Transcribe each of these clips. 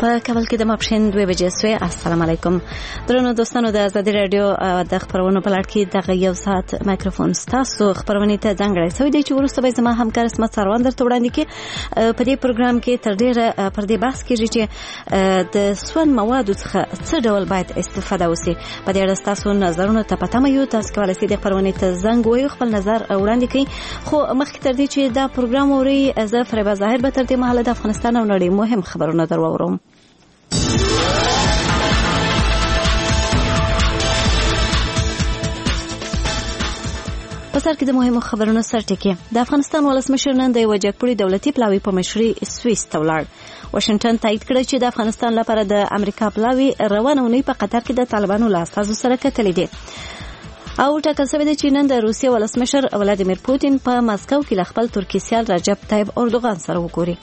په کابل کې د ماپښین 2 بجې سوې. السلام علیکم درنو دوستانو، د آزادي رادیو د خبرونو په لړ کې دغه یو ساعت مایکروفون ستاسو خبرونه ته ځانګړی شوی دی چې وروسته به زما همکار اسمت سروان درته وړاندې کړي. په دې پروګرام کې تر ډیره پر دې بحث کېږي چې د سون موادو څخه څه ډول باید استفاده وشي. په دې اړه تاسو نظرونه ته پاتمه یو، تاسو کولای شئ د خبرونه ته زنګ ووهئ، خپل نظر وړاندې کړئ. خو مخکې تر دې چې دا پروګرام اورئ، زه فریبا ظاهر به تر دې مهاله د افغانستان او نړۍ مهم خبرونه درواورم. په سر کې د مهمو خبرونو سرټکی. د افغانستان ولسمشر نن د یو جګپوړي دولتي پلاوي په مشرۍ سویس ته ولاړ. واشنگټن تایید کړ چې د افغانستان لپاره د امریکا پلاوي روانه اونۍ په قطر کې د طالبانو له استازو سره کتلې دي. او ټاکل شوی دی چې نن د روسیې ولسمشر ولادیمیر پوتین په مسکو کې له خپل ترکیې سیال رجب طیب اردوغان سره وګوري.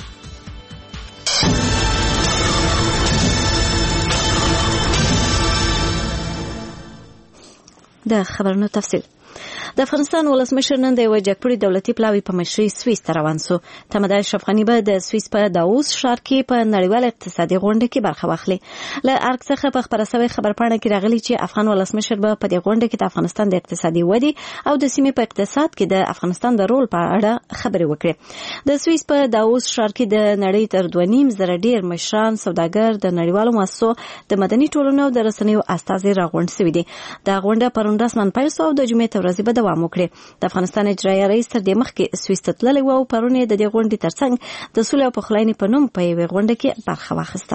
د خبرونو تفصیل. د افغانستان ولسمشر نن د یو جګپوړي دولتي پلاوي په مشرۍ سویس ته روان سو. تمدن اشرف غني به د سویس په داووس ښار کې په نړیوال اقتصادي غونډه کې برخه واخلي. له ارګ څخه په خبره شوی خبرپاڼه کې راغلی چې افغان ولسمشر به په دې غونډه کې د افغانستان د اقتصادي ودې او د سیمې په اقتصاد کې د افغانستان د رول په اړه خبرې وکړي. د سویس په داووس ښار کې د نړۍ تر 2.5 ډیر مشران، سوداګر، د نړیوالو مؤسسو، د مدني ټولنو او د رسنیو استازي راغونډ شوي دي. دا غونډه پرون رسماً پیل شوه او د جمعې تر ورځې به دوام وکړي. د افغانستان اجرایي رئیس تر دې مخکې سویس ته تللی و او پرون یې د دې غونډې ترڅنګ د سولې او پخلاینې په نوم په یوې غونډه کې برخه واخیسته.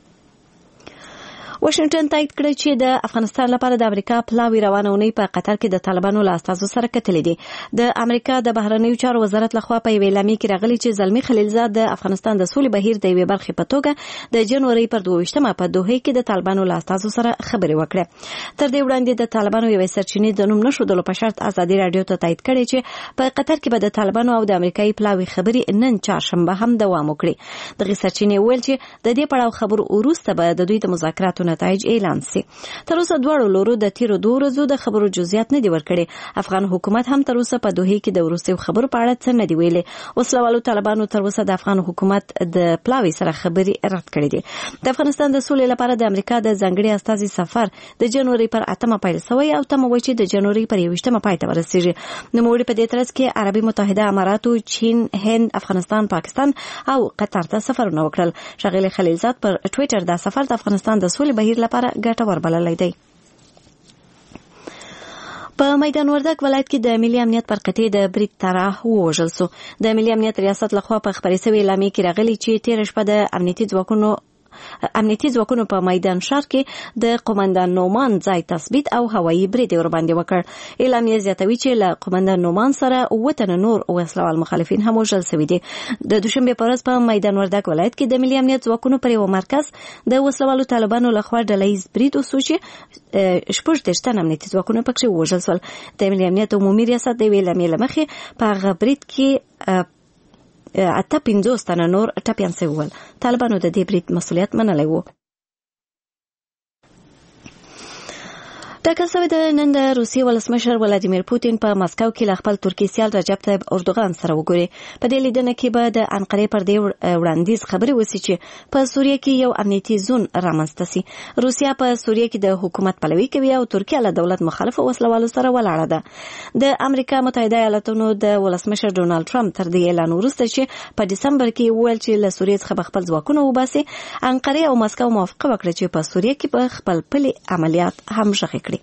واشنگټن تایید کړ چې د افغانستان لپاره د امریکا پلاوي روانه اونۍ په قطر کې د طالبانو له استازو سره کتلې دي. د امریکا د بهرنیو چارو وزارت لخوا په یوې اعلامیه کې راغلي چې زلمی خلیلزاد د افغانستان د سولې بهیر د یوې برخې په توګه د جنوري پر 22مه په دوحه کې د طالبانو له استازو سره خبرې وکړې. تر دې وړاندې د طالبانو یوې سرچینې د نوم نشودلو په شرط آزادي رادیو ته تایید کړي چې په قطر کې به د طالبانو او د امریکایي پلاوي خبرې نن چهارشنبه هم دوام وکړي. دغه سرچینې ویل چې د دې پړاو خبرو وروسته به د دوی د مذاکراتو نتایج اعلان شي. تر اوسه دواړو لورو د تیرو 2 ورځو د خبرو جزئیات نه دي ورکړي. افغان حکومت هم تر اوسه په دوحه کې د وروستیو خبرو په اړه څه نه دی ویلي. وسلوالو طالبانو تر اوسه د افغان حکومت د پلاوي سره خبري رد کړې دي. د افغانستان د سولې لپاره د امریکا د ځانګړي استازي سفر د جنوري پر 8مه پیل شوی او تم وایي چې د جنوري پر 21مه پای ته ورسیږي. نوموړي په دې ترڅ کې عربي متحده اماراتو، چین، هند، افغانستان، پاکستان او قطر ته سفرونه وکړل. ښاغلي خلیلزاد پر ټوئیټر دا سفر د افغانستان د سولې بهیر لپاره ګټور بللی دی. په میدان وردګ ولایت کې د ملي امنیت پر قطعې د بریټ طرح ووژل سو. د ملي امنیت ریاست لخوا په خبري شوی اعلامیه کې راغلی چې تیر شپه د امنیتي ځواکونو په میدان ښار کې د قومندان نومان ځای تثبیت او هوایي برید ورباندې وکړ. اعلامیه زیاتوي چې له قومندان نومان سره 9 تنه نور وسلوال مخالفین هم وژل شوي دي. د دوشنبه په ورځ په میدان وردګ ولایت کې د ملي امنیت ځواکونو پر یو مرکز د وسلوالو طالبانو لخوا ډلهیز برید وسو چې 14 تنه امنیتي ځواکونو پکې وژل شول. د ملي امنیت عمومي ریاست د اعلامیې لمخې په هغه برید کې 58 تنه نور ټپیان شوي ول. طالبانو د دې برید مسؤلیت منلی و. ټاکل شوی د نن د روسیې ولسمشر ولادیمیر پوتین په مسکو کې له خپل ترکیې سیال رجب طیب اردوغان سره وګوري. په دې لیدنه کې به د انقرې پر دې وړاندیز خبرې وشي چې په سوریه کې یو امنیتي زون رامنځته شي. روسیا په سوریه کې د حکومت پلوي کوي او ترکیه له دولت مخالف وسلوالو سره ولاړه ده. د امریکا متحده ایالاتونو د ولسمشر ډونالد ټرمپ تر دې اعلان وروسته چې په دسمبر کې ویل چې له سوریې څخه خپل ځواکونه وباسي، انقرې او مسکو موافقه وکړه چې په سوریه کې په خپل پلي عملیات هم شخې کړي.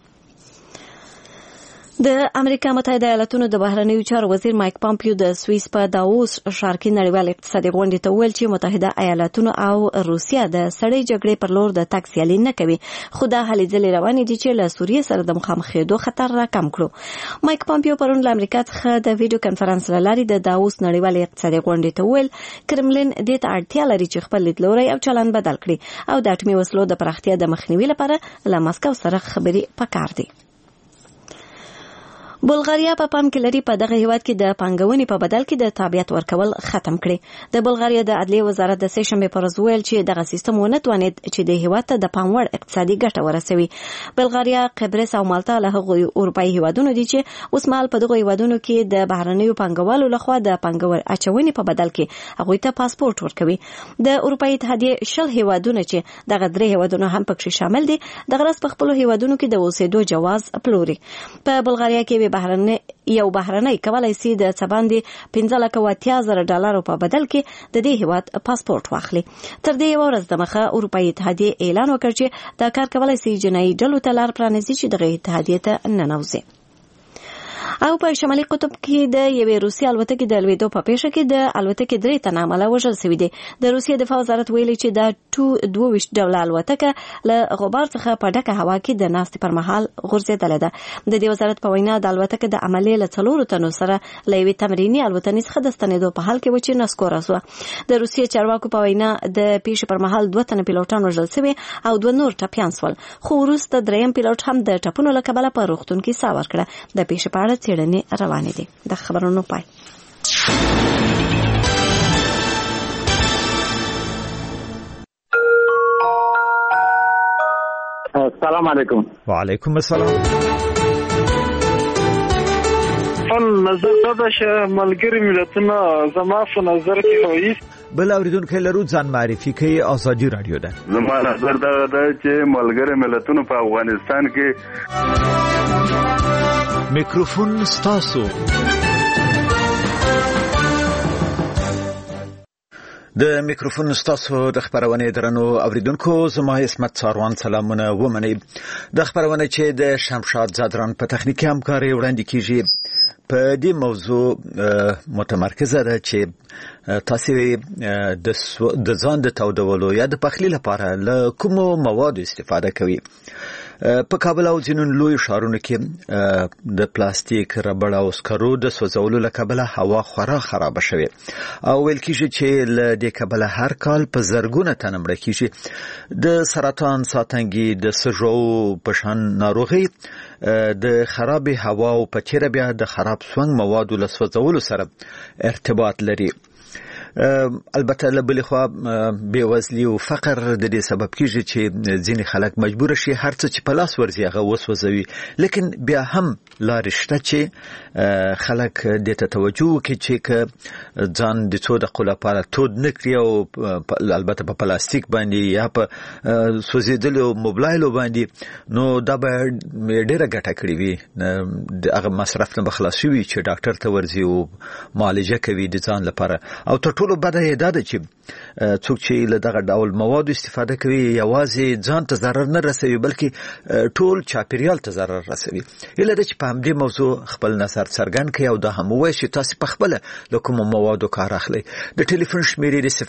د امریکا متحده ایالاتونو د بهرنیو چارو وزیر مایک پامپیو د سویس په داووس ښار کې نړیوال اقتصادي غونډې ته ویل چې متحده ایالاتونو او روسیا د سړې جګړې پر لور د تګ سیالي نه کوي، خو دا هلې ځلې روانې دي چې له سوریې سره د مخامخېدو خطر راکم کړو. مایک پامپیو پرون له امریکا څخه د ویډیو کانفرنس له لارې د داووس نړیوال اقتصادي غونډې ته ویل کرملین دې ته اړتیا لري چې خپل لیدلوری او چلند بدل کړي او د اټومي وسلو د پراختیا د مخنیوي لپاره له مسکو سره خبرې پکار دي. بلغاریا په پام کې لري په دغه هیواد کې د پانګونې په بدل کې د تابعیت ورکول ختم کړي. د بلغاریا د عدلیې وزارت د سه شنبه پر ورځ ویل چې دغه سیستم ونه توانید چې د هیواد ته د پام وړ اقتصادي ګټه ورسوي. بلغاریا، قبرس او مالټا له هغو اروپایي هیوادونو دي چې اوس مهال په دغه هیوادونو کې د بهرنیو پانګوالو لخوا د پانګور اچونې په بدل کې هغوی ته پاسپورت ورکوي. د اروپایي اتحادیې 10 هیوادونه چې دغه 3 هیوادونه هم پکې شامل دي دغه راس په خپل هیوادونو کې د اوسېدو جواز پلوري. په بلغاریا کې بهرنی کولای شي د څباندې $15,80,000 په بدل کې د دې هیواد پاسپورت واخلي. تر دې یو ورځ د مخه اروپایي اتحادیې اعلان وکړ چې دا کار کولای شي جنایي ډلو ته لار پرانیزي چې دغه اتحادیې ته ننوځي. او په شمالي قطب کې د یوې روسي الوتکې د لوېدو په پیښه کې د الوتکې 3 تنه عمله وژل شوي دي. د روسیې دفاع وزارت ویلي چې دا 22 ډوله الوتکه له غبار څخه په ډکه هوا کې د ناستې پر مهال غورځېدلې ده. د دې وزارت په وینا د الوتکه د عملې له 4 تنو سره له یوې تمریني الوتنې څخه د ستنېدو په حال کې و چې نسکوره شوه. د روسیې چارواکو په وینا د پیښې پر مهال 2 تنه پیلوټان وژل شوي او 2 نور ټپیان شول، خو وروسته دریم پیلوټ هم د ټپونو له کبله په روغتون کې ساه ورکړه. د پیښې په اړه څېړنې روانې دي. د خبرونو پای. السلام علیکم. وعلیکم السلام. نظر دا چې ملګری ملتونه زما په نظر کې وایي بل اوریدونکو لرو ځان معرفي کوي. ازادي رادیو ده. زما نظر دا چې ملګری ملتونه په افغانستان کې میکروفون ستاسو. د میکروفون ستاسو د خبرونه درنو اوریدونکو، زما اسمت څاروان سلامونه ومني. د خبرونه چې د شمشاد زادران په تخنیکی همکاري وړاندې کیږي په دې موضوع متمرکزه ده چې تاسو د ځان د تودولو یا د پخلی لپاره له کومو موادو استفاده کوي. په کابل او ځینو لوی ښارونو کې د پلاستیک، ربړ او سکرو د سوځولو له کبله هوا خورا خراب شوه او ویل کیږي چې له دې کبله هر کال په زرګونه تنه مړه کیږي. د سرطان، ساتنګي، د سږو په شان ناروغي د خراب هوا او په تیر بیا د خراب سونګ موادو له سوځولو سره ارتباط لري. البته له بل خوا بېوزلي او فقر د دې سبب کیږي چې ځینې خلک مجبور شي هر څه چې په لاس ورځي هغه وسوځوي، لیکن بیا هم لارې شته چې خلک دې ته توجه وکړي چې ځان د څو دقیقو لپاره تود نه کړي او البته په پلاستیک باندې یا په سوځېدلو موبایلو باندې، نو دا به ډېره ګټه کړې وي. هغه مصرف نه به خلاص وي چې ډاکټر ته ورځي او معالجه کوي د ځان لپاره. او تر ټولو بده یې دا ده چې څوک چې له دغه ډول موادو استفاده کوي یوازې ځان ته ضرر نه رسوي بلکې ټول چاپیریال ته ضرر رسوي. هیله ده چې په همدې موضوع خپل نظر څرګند کړئ او دا هم ووایئ چې تاسو په خپله له کومو موادو کار اخلئ. د ټلیفون شمیرې د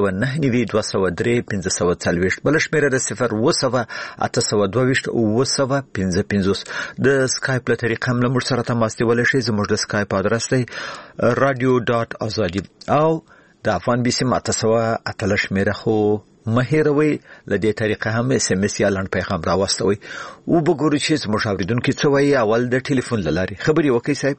029920540 بله شمیره د 01822 د سکایپ له طریقه هم له موږ سره تماس نیولی شئ. زموږ د سکایپ ادرس دی radio.azadi او د افغان بي سي 908 شمیره خو مه هېروئ. له دې طریقه هم SMS یا لنډ پیغام راواستوئ او وګورئ چې زموږ اورېدونکي څه وایي. اول د ټلیفون له لارې خبرې وکړئ. صاحب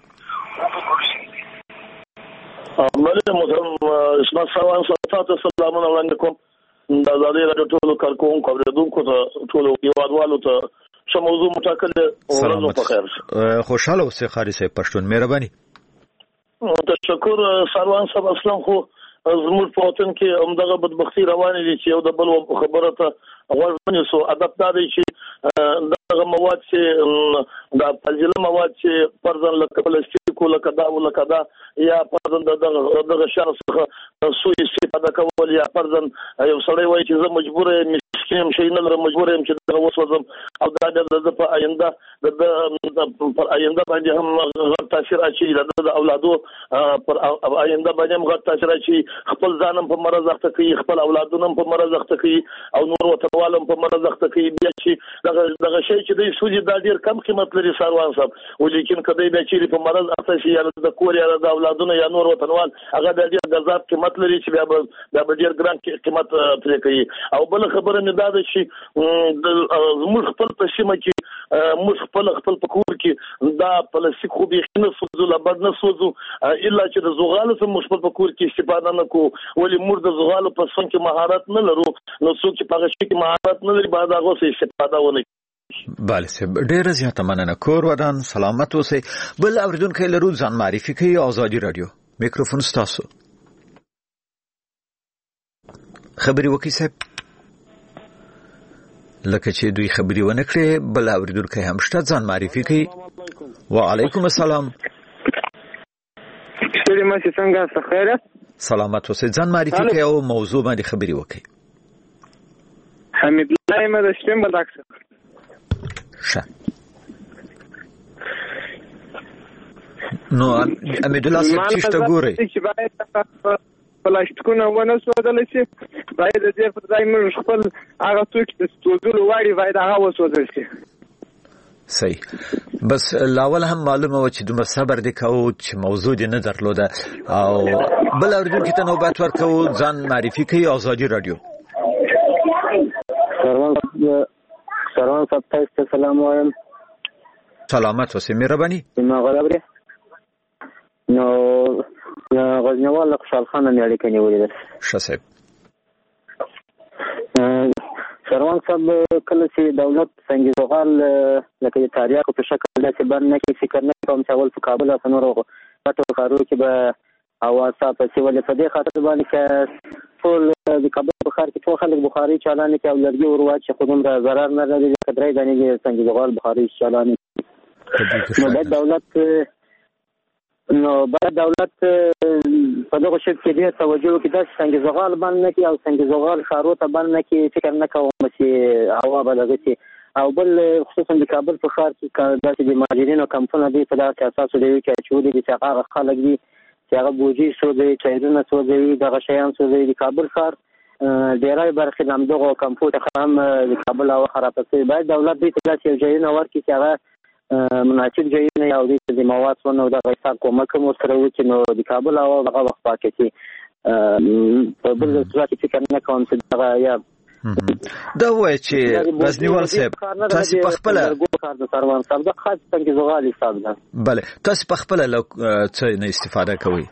اسمت سروان تاسو سلامونه وړاندې کوم. د ازادي رادیو ټولو کارکوونکو اوریدونکو ته ټولو هیوادوالو ته څه موضوع مټاکل ورځو په خیر. خوشاله اوسئ خاري صاحب پښتون. مهرباني. تشکر سروان صاحب. اصلا خو زموږ په وطن کې همدغه بدبختي روانې دي چې یو د بل خبره ته غوږ ونیسو. ادب دا دی چې دغه مواد چې د فاضله مواد چې فرضاً لکه پلاستیک لکه دا یا فرضاً دغه شر څخه سوء استفاده کول یا فرضاً یو سړی وایي چې زه مجبور یم مسکین شي نه لرم مجبور یم چې دغه وسوځم او دا د په آینده پر آینده باندې هم غټ تاثیر اچوي. د اولادو پر آینده باندې هم غټ تاثیر اچوي. خپل ځانم په مرض اخته کوي، خپل اولادونه په مرض اخته کوي او نور وطنوالم په مرض اخته کوي. بیا چې دغه شی چې دوی سوځي دا ډیر کم قیمت لري سروان صاحب. ولیکن کله بیا چې په مرض اخته شي یا د کور یا د اولادونو یا نور وطنوال هغه د ډیر غزاد قیمت لري چې بیا ډیر ګران قیمت پرې کوي. او بل خبره مې دا د شي موږ خپل په سیمه کې موږ خپل پکور کې دا پلاستیک خو به نه سوزو لا بد نه سوزو الا چې د زغالو سم موږ په پکور کې استفاده نه کوو ولې موږ د زغالو په څنګه کې مهارت نه لرو نو څوک چې په هغه شي کې مهارت نه لري بعد هغه څه استفاده ونه بله صاحب ډېر زیاته مننه کور ودان سلامت اوسئ بل اوریدونکو لرو ځان معرفي کوي آزادي رادیو میکروفون ستاسو خبري وکي صاحب لکه چې دوی خبري ونه کړې بل اوریدونکو هم شته ځان معرفي کوي وعلیکم السلام سلام څنګه خیره سلامت اوسئ ځان معرفي کوي او موضوع باندې خبري وکي حمید الله مدشتم بداکس شه نو امید الله څه ګوري پلاستیکونه ونه سوځل شي باید د دې پر ځای موږ خپل هغه توکي د سوځولو واړي باید هغه وسوځل شي صحیح بس لاول هم معلومه و چې دومره صبر دې کوو چې موضوع دې نه درلوده او بل اوریدونکو ته نوبت ورکوو ځان معرفي کوي آزادي رادیو سلام صاحب سلام وایم سلامت اوسئ مهرباني ما غواړم نو غزنوال خوشحال خان مې اړیکه نیولې ده ښه صاحب سروان صاحب کله چې دولت څنګه زغال لکه د تاریخ په شکل داسې باندې کې فکر نه کوم چې اول په کابل او نورو پټو کارو کې به اواسا په سیول په دې خاطر باندې کې ټول د کابل په ښار کې ټول خلک بخاري چالان کې او لرګي ورواچ چې خودم را zarar نه لري کډرای دانی څنګه زغال بخاري چالان نو د دولت په دغه شکل کې ډېر توجه وکړي چې څنګه زغال باندې کې او څنګه زغال ښارو ته باندې کې فکر نه کوم چې هوا به دغه شي او بل خصوصا د کابل په ښار کې داسې د مهاجرینو کمپونه دي په داسې اساس دی چې چولې دي چې هغه خلک دي چې هغه بوجي سوځي چایرونه سوځي دغه شیان سوځي د کابل ښار ډېرای برخې د همدغو کمپو څخه هم د کابل هوا خرابه شوې باید دولت دې ته داسې یو ځایونه ورکړي چې هغه مناسب ځایونه او د مواد ونه د حساب کومک مو سره وکړي نو د کابل او هغه وخت پاکې شي په بل ځای کې فکر نه کوم چې دا یا دا وایي چې غزنیوال صاحب تاسو په خپل کار د سروان صاحب د خاص څنګه زغال حساب ده بله تاسو په خپل څه نه استفاده کوئ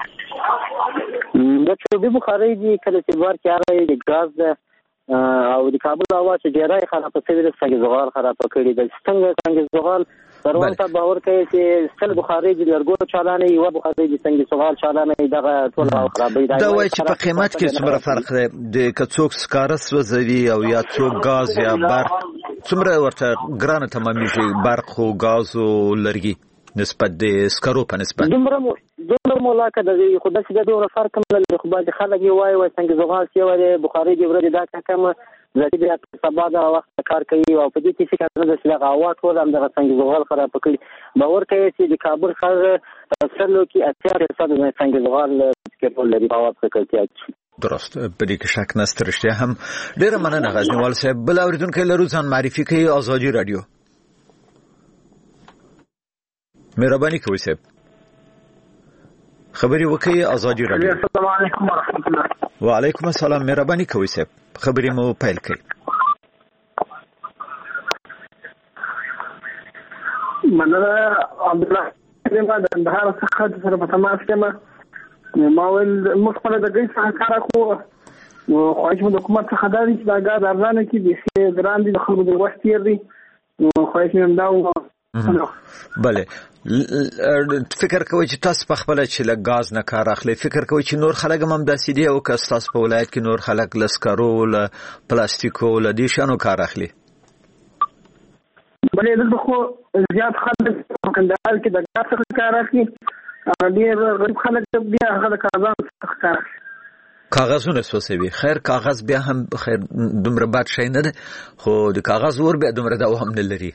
د چوبې بخاري دي کله چې ور کاري د غاز او د کابل هوا چې ډیرای خراب شوی د څنګه زغال خراب کړی د څنګه زغال سروان ته باور کوي چې څل بخاري د لرګو چالانه یو بخاري د څنګه زغال چالانه دغه ټول خرابې دا وایي چې په قیمت کې څومره فرق دی د کڅوک سکارس وزوي او یا څوک غاز یا برق څومره ورته ګرانه تمامېږي برق او غاز او لرګي نسبت د سکرو په نسبت دومره مولاکه د خدای چې د دوه فرق نه لري خو باندې خلک یې وایي څنګه زغال سی وایي بخاري دی ورته دا کومه ځکه بیا سبا دا وخت کار کوي او په دې کې فکر نه د سلاغ اواټ ول هم د څنګه زغال خراب کړي باور کوي چې د کابل ښار سره کې 80% د څنګه زغال کې لري باور کوي درست په دې کې شک نشته رښتیا هم ډېر مننه غزنیوال صاحب بل اوریدونکو لرو ځان معرفي کوي آزادي رادیو مهرباني کوئ صاحب خبري وکي آزادي رادیو السلام علیکم ورحمت الله وعلیکم السلام مهرباني کوئ صاحب خبري مو پیل کړئ مننه عبد الله د بهر څخه سره په تماس کې ما ول مخبره د ګي څخه کار کوو خواهش مو د حکومت څخه دا دي چې دا غاز ارزانه کې د ګران دي د خلکو د وخت تیر دي خواهش مې دا بله فکر کوي چې تاسو په خپل چې له غاز نه کار اخلي فکر کوي چې نور خلک هم داسې دي او که تاسو په ولایت کې نور خلک لسکرو له پلاستیکو له دې شانو کار اخلي بلې دغه خو زیات خلک کندهار کې د غاز څخه کار اخلي ډېر غریب خلک بیا هغه د کاغذ څخه کار اخلي کاغذونه سوسوي خیر کاغذ بیا هم خیر دومره بد شي نه ده خو د کاغذ ور بیا دومره دوام نه لري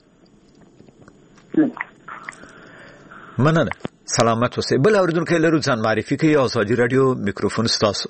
مننه سلامت اوسئ بل اوریدونکو لرو ځان معرفي کوي آزادي رادیو میکروفون ستاسو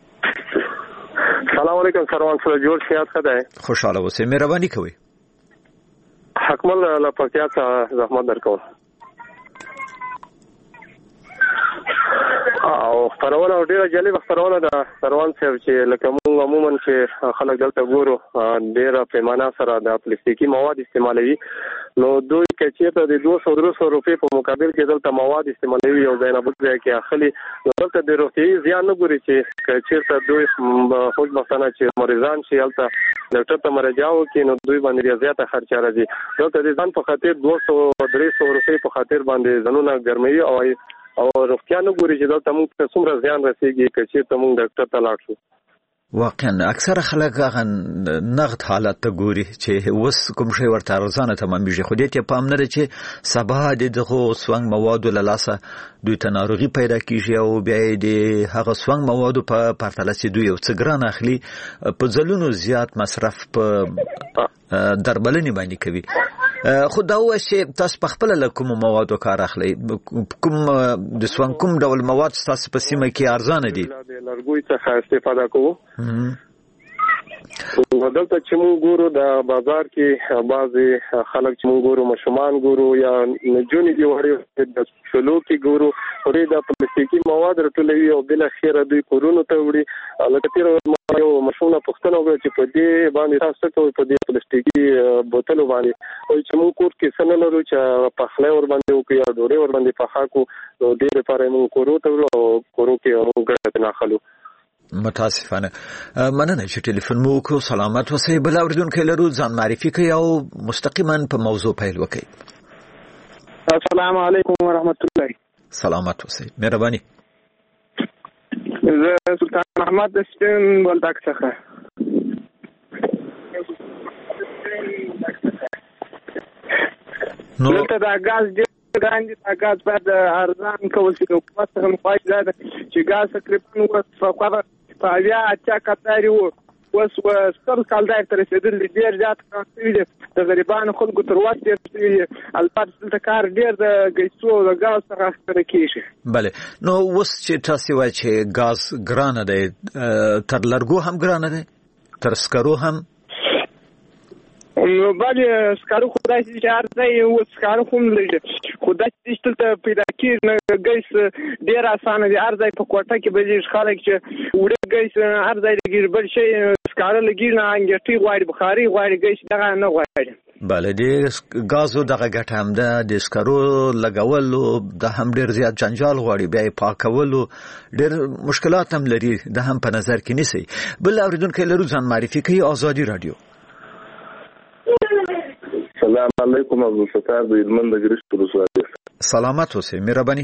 سلام علیکم سروان سره جوړ شیات خدای خوشاله اوسئ مهرباني کوئ حکمل له پکتیا څخه زحمت درکوم او خبرونه ډیره جالبه خبرونه ده سروان صاحب چې لکه موږ عموما چې خلک دلته ګورو ډیره پیمانه سره د پلاستیکي مواد استعمالوي نو دوی کچېته د 200-300 روپۍ په مقابل کې دلته مواد استعمالوي او ځای نه بل ځای کې اخلي نو دلته د روغتیايي زیان نه ګوري چې کچېته دوی خود مثلا چې مریضان چې هلته ډاکټر ته مراجعه وکړي نو دوی باندې زیاته خرچه راځي دلته د ځان په خاطر 200-300 روپۍ په خاطر باندې ځانونه ګرموي او روغتیا نه ګوري چې دلته موږ ته څومره زیان رسېږي که چېرته موږ ډاکټر ته لاړ شو. واقعا اکثره خلک هغه نقد حالت ته ګوري چې اوس کوم شی ورته ارزانه تمامېږي خو دې ته پام نه لري چې سبا د دغو سونګ موادو له لاسه دوی ته ناروغي پیدا کیږي او بیا د هغه سونګ موادو په پرتله چې دوی یو څه ګران اخلي په ځلونو زیات مصرف په درملنې باندې کوي. خو دا و چې تاسو په خپل له کوم موادو کار اخلي کوم د سونګ کوم ډول مواد تاسو په سیمه کې ارزانه دي؟ د لرګوي څخه استفاده کوو. دلته چې موږ ګورو د بازار کې بعضې خلک چې موږ ګورو ماشومان ګورو یا نجونې دي وړې د شلو کې ګورو دوی د پلاستیکي مواد راټولوي او بالاخره دوی کورونو ته وړي لکه تېره یو ماشومه پوښتنه وکړه چې په دې باندې تاسو څه کوئ په دې پلاستیکي بوتلو باندې وایي چې موږ کور کې څه نه لرو چې پخلی ورباندې وکړو یا ډوډۍ ورباندې پخه کړو نو دې لپاره موږ کورو ته وړو او کورو کې موږ ګټه نه اخلو. متاسفانه مننه چې ټلیفون مو وکړو. سلامت اوسئ. بل اوریدونکی لرو ځان معرفي کړئ او مستقیما په موضوع پیل وکړئ. السلام علیکم ورحمت الله. سلامت اوسئ. مهرباني. زه سلطان احمد د سپین بولدک څخه. دلته د غاز ګران دي د غاز باید ارزان کول شي. حکومت څخه مخواهش دا ده چې غاز تقریبا اوس په اویا اتیا کتاري اوس ستر کال ته رسېدلي ډېر زیات کار شوي دي د غریبانو خلکو تر واک تېر شوي دي. البته دلته کار ډېر د ګیسو او د غاز څخه اخیستل کېږي. بله نو اوس چې تاسو وایئ چې غاز ګرانه دی تر لرګو هم ګرانه دی تر سکرو هم؟ نو بلې سکارو خو داسې چې هر ځای اوس سکارو خو هم لږ خو داسې چې دلته پیدا کېږي نه ګیس ډېر اسانه دی. هر ځای په کوټه کې بلېږي خلک چې وړه ګیس هر ځای لګېږي بل شی سکاره لګېږي نه انګېټۍ غواړي بخاري غواړي ګیس دغه نه غواړي. بله د غازو دغه ګټه هم ده د سکرو لګولو دا هم ډېر زیات جنجال غواړي بیا یې پاکولو ډېر مشکلات هم لري دا هم په نظر کې نیسئ. بل اورېدونکی لرو ځان معرفي کوي. آزادي راډیو. السلام علیکم عبدالستار د هلمند د ګرشت ولسوالۍ. سلامت اوسئ. مهرباني.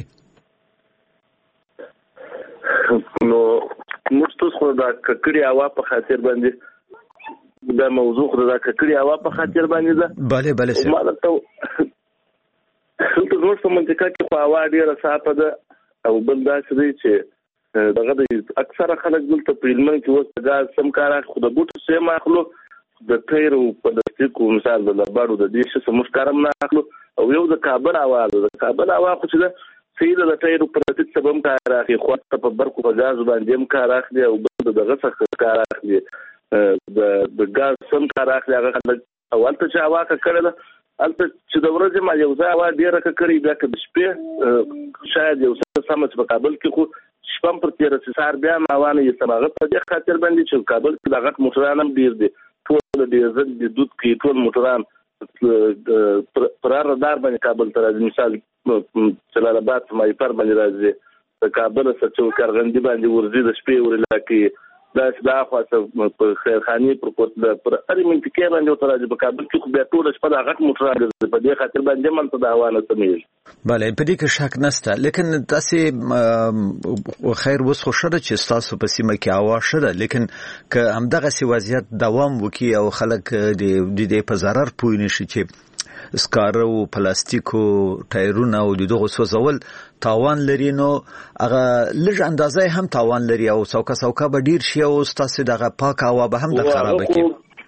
نو موږ تاسو خو د ککړې هوا په خاطر باندې دا موضوع خو د ککړې هوا په خاطر باندې ده. بله بله سر. ما درته دلته زموږ په منطقه کې خو هوا ډېره صافه ده او بل داسې دی چې دغه د اکثره خلک دلته په هلمند کې اوس د ګاز سم کار اخلي خو د بوټو سیم اخلو د تیرو پلاستیکو مثال د لباړو د دې څه موږ کارم نه اخلو او یو د کابل هوا ده. د کابل هوا خو چې ده سیده د تیرو پلاستیک څخه هم کار اخلي خو په برقو په ګاز باندې هم کار اخلي او بل دغه څخه کار اخلي د ګاز سم کار اخلي هغه خلک او هلته چې هوا ککړه ده هلته چې د ورځې ما یو ځای هوا ډېره ککړې بیا که د شپې شاید یو څه سمه چې په کابل کې خو شپه هم پر تېره شي سهار بیا هم هوا نه یې سم هغه په دې خاطر باندې چې کابل کې د غټ موټران هم ډېر دي ټول ډیزل د دود کې ټول موټران پر رادار باندې کابل ته راځي. مثال جلال آباد مایپر باندې راځي د کابل څخه چې کارغندي باندې ورځي د شپې ورلا کې دا خاصه په خیرخاني پر هرې منطقې باندې ورته راځي. په کابل کې خو بیا ټوله شپه د غټ موټران ګرځي په دې خاطر باندې ملته د هوا نه سمېږي. بله په دې کې شک نشته لیکن داسې خیر اوس خو ښه ده چې ستاسو په سیمه کې هوا ښه ده لیکن که همدغسې وضعیت دوام وکړي او خلک د دې په ضرر پوه نه شي چې سکاره او پلاستیکو ټایرونه او دغه سوځول تاوان لري نو هغه لږ اندازه هم تاوان لري او څوکه به ډیر شي او ستاسو دغه پاک هوا به هم د خراب کړي.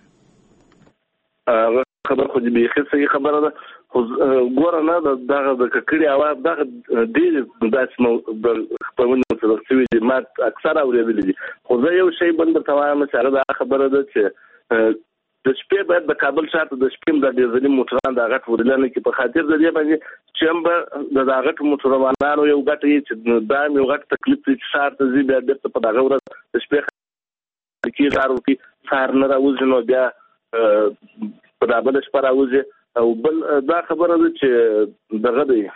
هغه خبر خو دې بیخي صحیح خبره ده خو ګوره نه دغه د ککړې هوا دغه ډېرې داسې خپرونې ورته شوي دي ما اکثره اورېدلي دي خو زه یو شی بل درته وایم چې هغه دا خبره ده چې د شپې باید د کابل ښار ته د شپې د ډیزلي موټران د غټ ورلانه کې په خاطر د دې باندې چې د غټ موټروانانو یو غټ چې دام یو غټ تکلیف چې ښار ته زی بیا د په دغه ورځ د شپې کې کارو کې ښار نه راوځي نو بیا په دابل شپه راوځي او بل دا خبره ده چې دغه دی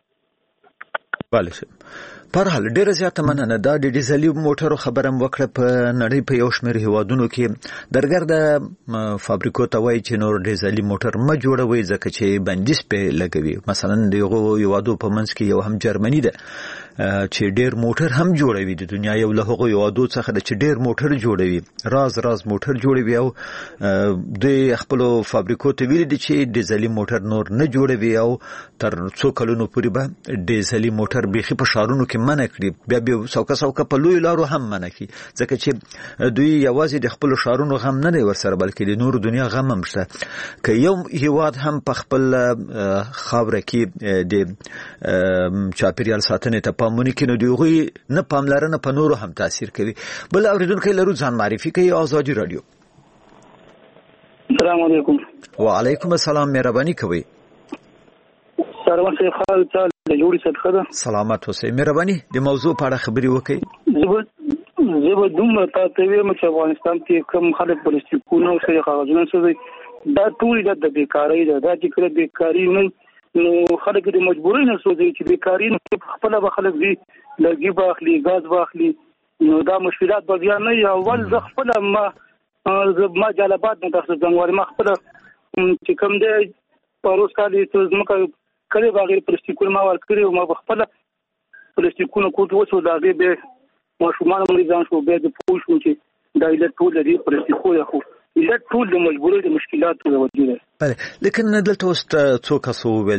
بله پر حال ډیره زیاته مننه دا د ډیزلي موټرو خبره وکړه په نړۍ په یو شمېر هیوادونو کې درګرد فابریکو ته وایي چې نور ډیزلي موټر ما جوړوي ځکه چې بندیز په لګوي مثلا دغه هیوادو په منځ کې یو هم جرمني ده چې ډیر موټر هم جوړوي د دنیا یو له هغو هیوادو څخه چې ډیر موټر جوړوي راز موټر جوړوي او د خپل فابریکو ته ویل دي چې ډیزلي موټر نور نه جوړوي او تر څو کلونو پورې به ډیزلي موټر بيخي په شهرونو کې منع کړي بیا څوکه په لوی لارو هم منع کړي ځکه چې دوی یوازې د خپل شهرونو غم نه ورسره بلکې د نور دنیا غم هم شته که یو هیواد هم په خپل خاوره کې د چاپیریال ساتنې ته پامونه کوي نو دوی نه پاملرنه په نورو هم تاثیر کوي بل اوریدونکو لرو ځان معرفي کوي آزادي رادیو السلام علیکم وعلیکم السلام مهرباني کوي سروان صاحب خال چا د جوړی صدقه ده سلامت اوسئ مهرباني د موضوع په اړه خبري وکړئ زه دومره تاسو ویم چې افغانستان کې کوم خلک پلاستیکونه او سره کاغذونه سوي دا ټول د بیکاری ده دا چې کله بیکاری نه نو خلک د مجبورۍ نه سوځي چې بیکاری نه خپل به خلک دي لګي باخلي غاز باخلي نو دا مشکلات به بیا نه اول ز خپل ما جلبات نه تاسو څنګه ما خپل چې کوم دی پروس کالي ته زمکه کله باغې پلاستیکونه ما ورکړي او ما خپل پلاستیکونه کوټ وسو دا به ماشومان مریضان شو به د پوه شو چې دا ایله ټول لري پلاستیکونه خو ایله ټول د مجبورۍ د مشکلاتو د وجې بله لیکن دلته اوس څو کسو ویل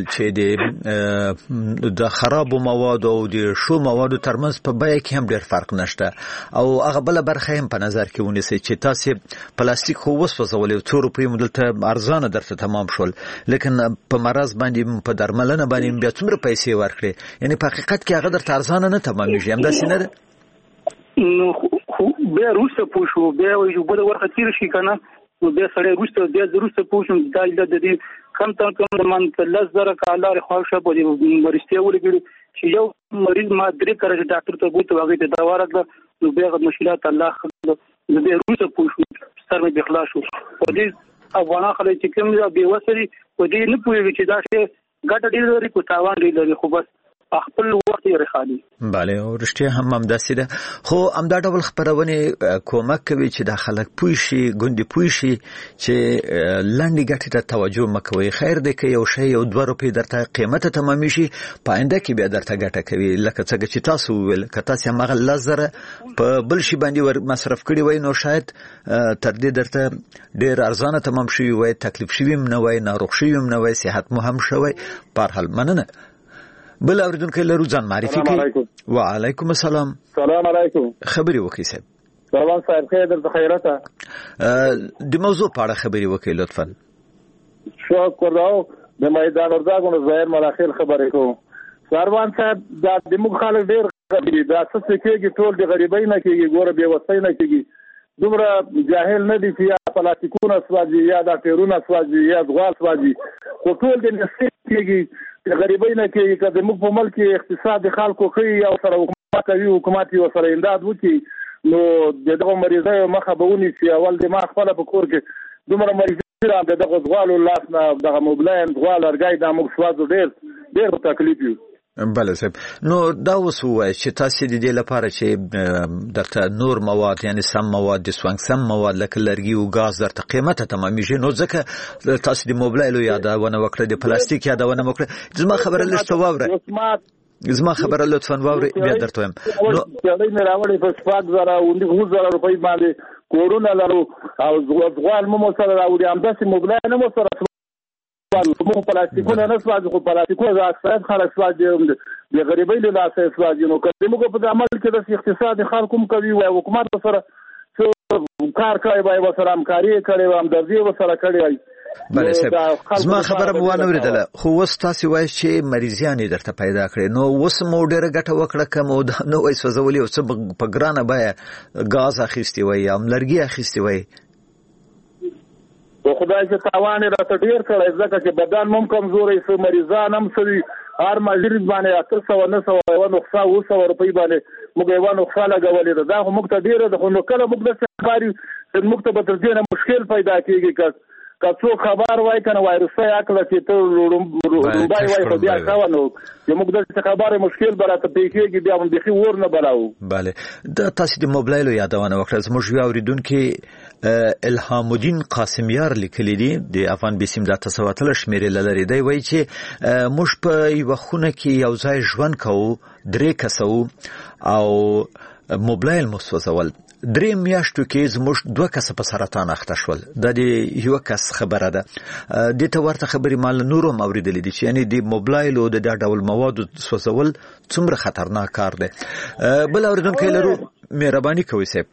چې د خرابو موادو او د شو موادو ترمنځ په بیه کې هم ډېر فرق نشته او هغه بل برخه هم په نظر کې ونیسئ چې تاسو پلاستیک خو وسوځولې 2 روپۍ مدلته ارزانه درته تمام شول لیکن په مرز باندې په درملنه باندې بیا څومره پیسې ورکړي یعنی په حقیقت کې هغه درته ارزانه نه تمامېږي همداسې نه ده نو خو بیا روسه پوښو بیا یو بل ورته تیر شي کنه نو بیا سره روسه پوښم دا د دې کم من لزر کالار خوښه په دې ورسته ولګي چې یو مریض ما درې کړه ډاکټر ته بوته واغې ته دا ورکړه نو بیا مشکلات الله خپل دې روسه پوښو سر مې بخلا شو په دې افغان خلک چې کوم بیا وسري په دې نه پوهیږي چې دا شی ګټه ډېر لري کو تاوان ډېر لري خو بس خپل وخت یې رخالي bale او رښتیا هم داسې ده خو همدا ډول خبرونه کومک کوي چې د خلک پوي شي ګوندې پوي شي چې لنډي ګټې ته توجه مکوي خیر دی که یو شی یو 2 روپۍ درته قیمته تمامي شي په آینده کې بیا درته ګټه کوي لکه څنګه چې تاسو ویل که تاسو هغه لزره په بل شي باندې ور مصرف کړی وای نو شاید تر دې درته ډېر ارزانه تمام شي وای تکلیف شي نه وای ناروغ شي نه وای صحت مو هم شوی په هر مننه بل اوریدونکو لرو ځان معرفي کوي وعلیکم السلام السلام علیکم خبري وکړئ صاحب سلام صاحب خیر درته خیرته د موضوع په اړه خبري وکړئ لطفا شکر راو د میدان ورځو ظاهر مراخل خبرې کوم سروان صاحب دا د موږ خلک ډیر غریب دا څه کېږي ټول د غریبۍ نه کېږي ګوره بے وسۍ نه کېږي دومره جاهل نه دي چې یا پلاستیکونه سوځي یا دا ټیرونه سوځي یا غوال سوځي خو ټول د نسخې کېږي غریبۍ نه کېږي که د موږ په ملک کې اقتصاد د خلکو ښه او سره حکومت کوي حکومت یې ورسره امداد وکړي نو د دغه مریضیو مخه به ونیسي اول د ما خپله په کور کې دومره مریضي را د دغه زغالو لاس نه دغه موبلاین زغال لرګی دا موږ سوځو ډېر تکلیف یو بله صاحب نو دا اوس ووایه چې تاسې د دې لپاره چې درته نور مواد یعنی سم مواد د سوانګ سم مواد لکه لرګي او ګاز درته قیمته تمامېږي نو ځکه تاسو د موبلایلو یادونه وکړه د پلاستیک یادونه وکړه زما خبره لږ واورئ زما خبره لطفا واورئ بیا درته وایم نو ځای مې راوړی په شپږ زره او 9,000 روپۍ باندې کورونه لرو او زغال مو سره راوړي همداسې موبلای نه مو سره مو پلاستیکونه نه سوځي خو پلاستیکونه د اکثریت خلک سوځي د غریبۍ له لاسه سوځي نو که موږ په عمل کې د اقتصاد خلکو کوي او حکومت سره کار کوي وای سره همکاري کوي او همدردي سره کوي بله صاحب زما خبره مو ونه اوریدله خو اوس تاسو وایي چې مریضیان یې درته پیدا کړي نو اوس مو ډېره ګټه وکړه که مو نه وای سوځولي او څه په ګرانه بیه ګاز اخیستې وای یا لرګي اخیستې وای خدای چې تاوان راته ډیر کړی ځکه چې بدن هم کمزوري سو مریضان هم سوي هر مریض باندې 800 یو نقصه 200 روپۍ باندې موږ یو نقصه لګولې ده دا موږ ته ډیره ده خو نو کله موږ د خبري موږ ته به تر دې نه مشکل پیدا کیږي که څوک خبر وای کنه وایرسي عقل چې ته رومبای وای خو بیا کاونو چې موږ د خبرې مشکل براته پیږي بیا هم بخي ور نه بلاو. bale د تاسو د موبایل یادونه وکړه زموږ یو اوریدونکو الهام الدین قاسمیار لیکلی دی د افغان بیسیم د تسواتل شمیرې لري دی وای چې موږ په یو خونه کې یو ځای ژوند کوو 3 کسو او موبایل مسوسول 3 میاشتو کې زموږ 2 کس په سرطان اخته شول د یو کس خبره ده د ته ورته خبري مال نورو موریدل دي چې یعنی د موبایل او د ډول موادو سوسول څومره خطرناک کار ده. بل اوریدونکو لرو مهرباني کوئ صاحب.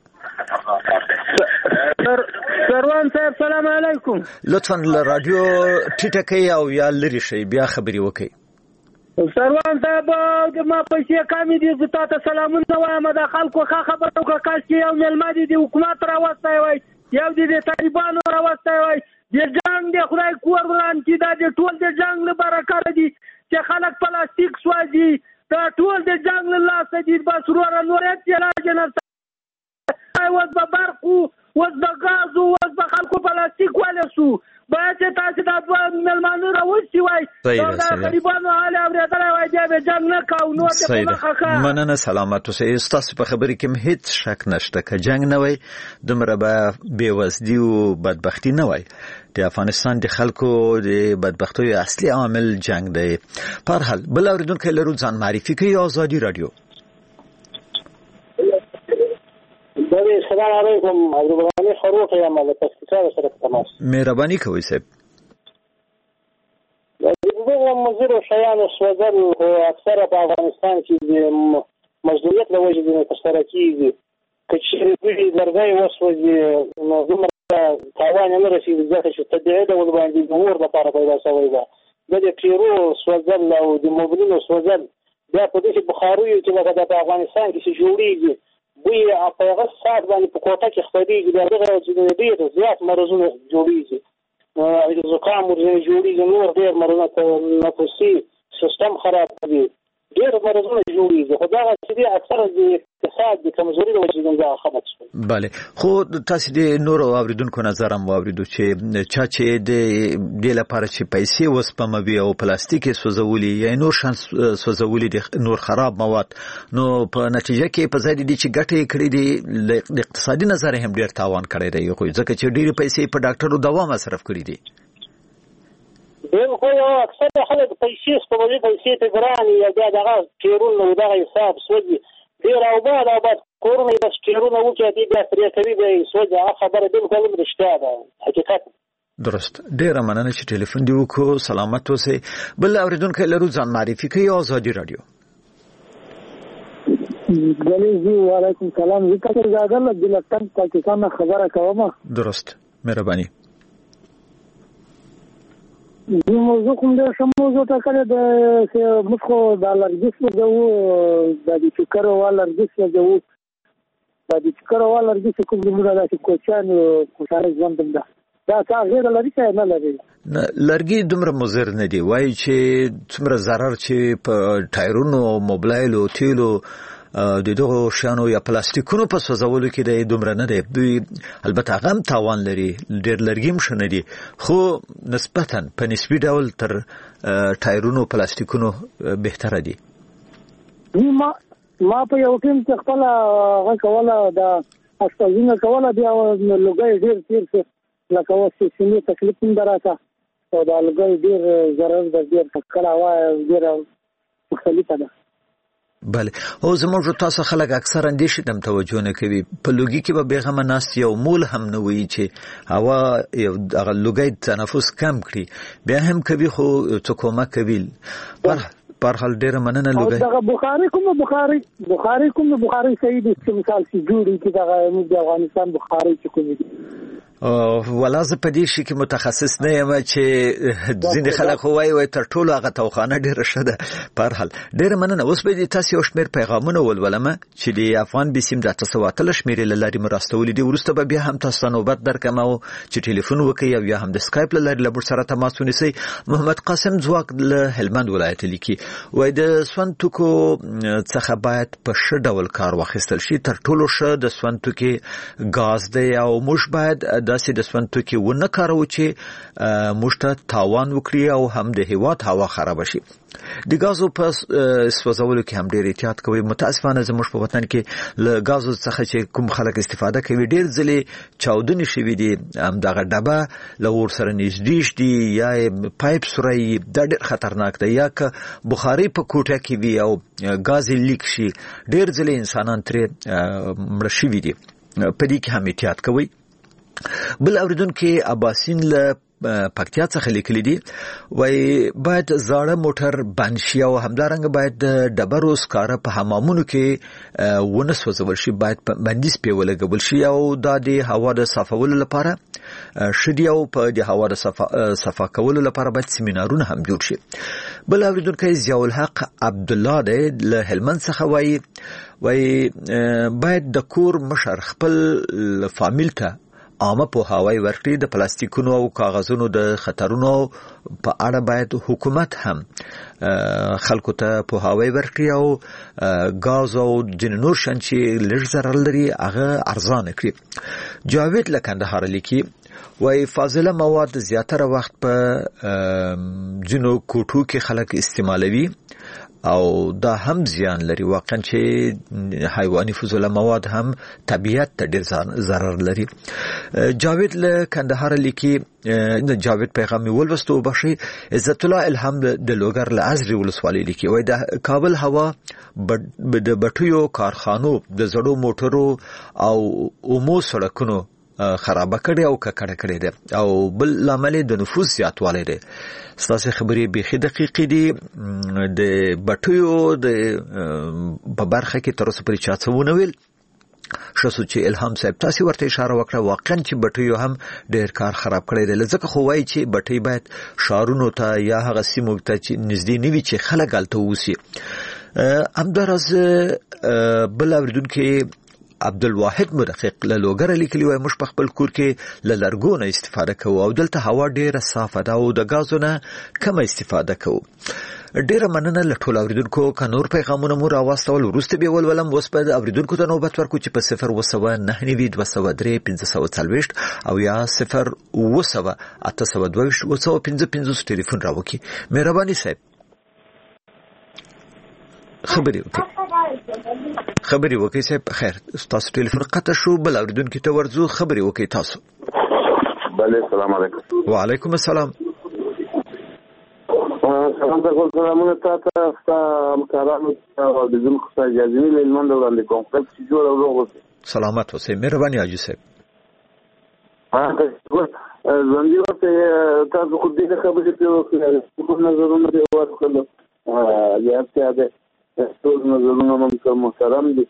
سروان صاحب سلام علیکم. لطفا رادیو ټیټه کوي او یا لری شي بیا خبري وکړئ. سروان صاحب ما پیسې کمی دي زه تاسو سلامونه وایم د خلکو خبره وکړه چې یو ملما دي د حکومت راوستای وای یو د طالبانو راوستای وای د جنگ د خدای کور وران چې د ټول د جنگ لپاره کار دي چې خلک پلاستیک سوځي دا ټول د جنگ لاس دي بس ورور نورت علاج نه وځ به برقو وځ به غاز وځ به خلکو پلاستیک ولسو باید تاسو د ملمانو راوځي وای دا غریبانو حال اوریدل وای دی به جنگ نه کاو نو ته مخه مننه سلامت اوسئ تاسو په خبرې کې هیڅ شک نشته که جنگ نه وای دومره به بیوزدی او بدبختی نه وای. د افغانستان د خلکو د بدبختی اصلي عامل جنگ دی. په هر حال بل اوریدونکو لرو ځان معرفي کوي آزادی رادیو. السلام علیکم عبدالغنی خروق یم د پاکستان سره تماس. مهرباني کوئ صاحب. دغه موضوع شیانو سوځل او اکثره په افغانستان کې د مزدوریت له وجې د تسره کیږي چې دوی درګای وسوځي نو دومره تاوان نه رسیږي ځکه چې طبيعي ډول باندې د اور لپاره پیدا شوی ده د پیرو سوځل او د موبایلونو سوځل بیا په دې بخاریو چې د افغانستان کې جوړیږي وی په هغه سات باندې په کوټه کې خپلېږي دغه چې د ډېر زیات مرزونه جوړیږي د زکام مرزونه جوړیږي نور ډېر مرزونه نفسي سیستم خراب دي ډېر مرزونه جوړیږي خو دا چې اکثره د اقتصاد د کمزوري د وجې نه خبرت شو. bale خو تاسو د نور اوریدونکو نظر هم واوریدو چې چې د لپاره چې پیسې وسپموي او پلاستیک سوځولي یا نور شان سوځولي د نور خراب مواد نو په نتیجه کې په ځای دي چې ګټه کړې دي د اقتصادي نظر هم ډېر تاوان کړی دی خو ځکه چې ډېر پیسې په ډاکټرو دوا مصرف کړې دي. خو اکثر خلک پیسې سپموي پیسې ته ګران یا دغه پیرون نو دغه حساب سوځي ډېر او بعد کورونه بس پیرونه وکړي دي بیا پرې کوي به سوځي خبره بالکل رښتیا ده حقیقت. درست. ډېر مننه چې ټلیفون دی وکړو. سلامت اوسئ. بل اوریدونکو لرو ځان معرفي کوي آزادی رادیو. جلیزی وعلیکم سلام ذکر زاده له بلتن پاکستان خبره کوم. درست. مهرباني. د موضوع کوم د موضوع ته کله د مخو د الرجس د فکر او الرجس د فکر او الرجس کوم د کوچان کوشاره ژوند ده دا غیر لري چې نه لري لرګي دومره مضر نه دی وایي چې څومره ضرر چې په ټایرونو او موبایل او تیلو د دغه شانو یا پلاستیکونو په سوځولو کې د دومره نه دی دوی البته هغه تاوان لري ډېر لرګي هم شنه دي خو نسبتا په نسبي ډول تر ټایرونو پلاستیکونو بهتره دي. ما په یو ټیم کې خپل هغه کوله د اشپزینه کوله بیا لوګي ډېر تیر څه لکه واسي سیمه تکلیف هم دراته او د لوګي ډېر ضرر د ډېر کله وای ډېر مختلفه ده. بله او زموږ تاسو خلک اکثر اندیشې تم توجه نه کوي په لوګي کې به بیغمه ناس یو مول هم نه وي چې هوا یو دغه لوګي تنفس کم کړي بیا هم کوي خو څه کومه کوي پر حال ډېر مننه لوګي دغه بخاري صحیح دي چې مثال چې جوړي کې دغه د افغانستان بخاري چې کوي ولا زه په دې شي کې متخصص نه یم چې ځینې خلک وایي تر ټولو هغه توخانه ډېره ښه ده. په هر حال ډېره مننه. اوس به تاسو یو شمېر پیغامونه ولولم چې د افغان بي سیم د 813 شمېرې له لارې مو راستولي دي. وروسته به بیا هم تاسو ته نوبت درکړم او چې ټلیفون وکړئ او یا هم د سکایپ له لارې له موږ سره تماس ونیسئ. محمد قاسم ځواک له هلمند ولایت لیکي، وایي د سون توکو څخه باید په ښه ډول کار واخیستل شي. تر ټولو ښه د سون توکي ګاز دی او موږ باید داسې د سون توکي ونه کارو چې موږ ته تاوان وکړي او هم د هیواد هوا خراب شي. د غازو په سوځولو کې هم ډېر احتیاط کوي. متاسفانه زموږ په وطن کې له غازو څخه چې کوم خلک استفاده کوي ډېر ځلې چاودنې شوي دي. همدغه ډبه له اور سره نږدې دي یا پایپ سوري، دا ډېر خطرناک دی. یا که بخاري په کوټه کې وي او غاز لیک شي، ډېر ځلې انسانان ترې مړه شوي دي. په دې کې هم احتیاط کوي. بل اوریدونکو عباسین له پکتیا څخه لیکلي دي، وای باید زاړه موټر بند شي او همدارنګه باید د ډبرو سکاره په حمامونو کې ونه سوځول شي، باید بندیز پې ولګول شي او دا د هوا د صفولو لپاره شدي او په د هوا د صفا کولو لپاره باید سیمینارونه هم جوړ شي. بل اوریدونکو ضیاء الحق عبد الله دی له هلمند څخه وای باید د کور مشر خپل فامیل ته عامه پوهاوی ورکړي. د پلاستیکونو او کاغذونو د خطرونو په اړه باید حکومت هم خلکو ته پوهاوی ورکړي او غاز او د نور شان چې لږ ضرر لري هغه ارزانه کړي. جاوید له کندهار لیکي، وای فاضله مواد زیاتره وخت په جنو کوټو کې خلک استعمالوي او دا هم زیان لري. واقعا چې حیواني فضله مواد هم طبیعت ته ډېر ضرر لري. جاوید له کندهار لیکي، جاوید پیغام ولوستو بشي. عزت الله الهام د لوګر له ازري ولسوالۍ لیکي، وای د کابل هوا د بټیو کارخانو د زړو موټرو او اومو سړکونو خرابه کړي او ککړه کړي ده او بل لامل د نفوس زیاتوالی دی. ستاسو خبرې بيخي دقیقې دي. د بټیو د په برخه کې تر اوسه پورې چا څه ونه ویل. شاسو چې الهام صاحب تاسو ورته اشاره وکړه، واقعا چې بټیو هم ډېر کار خراب کړی دی. لکه خو وایي چې بټي باید شارونو ته یا هغه سیمو ته چې نږدې نه وي چې خلک هلته اوسي. همداراز بل اوریدونکو عبدالواحد مرقق له لوګر لیکلی، وای موږ په خپل کور کې له لرګونه استفاده کوو او دلته هوا ډیره صافه ده او د غازونو کم استفاده کوو. ډیره مننه له ټول اوریدونکو. که نور پیغامونه مو راوستل وروسته به ولولم. اوس په اوریدونکو ته نوبت ورکو چې په 0199203 او یا 02082 ټلیفون راوکي. مهرباني صاحب خبري وکي صاحب. خیر تاسو ټلیفون قطع شو. بل اوریدونکو ته ورځو خبري وکي تاسو. بله السلام علیکم. وعلیکم السلام. سلامونه تاسو مکرانو او د زموږ خصوصي اجازه نه لمن وړاندې کوم چې جوړ او روغ سلامت اوسئ. مهرباني حاجی صاحب. ځندې ورته تاسو خو دې خبرې په خپل نظرونه دی ورکړل. یا څه ټول نظرونه مو محترم دي.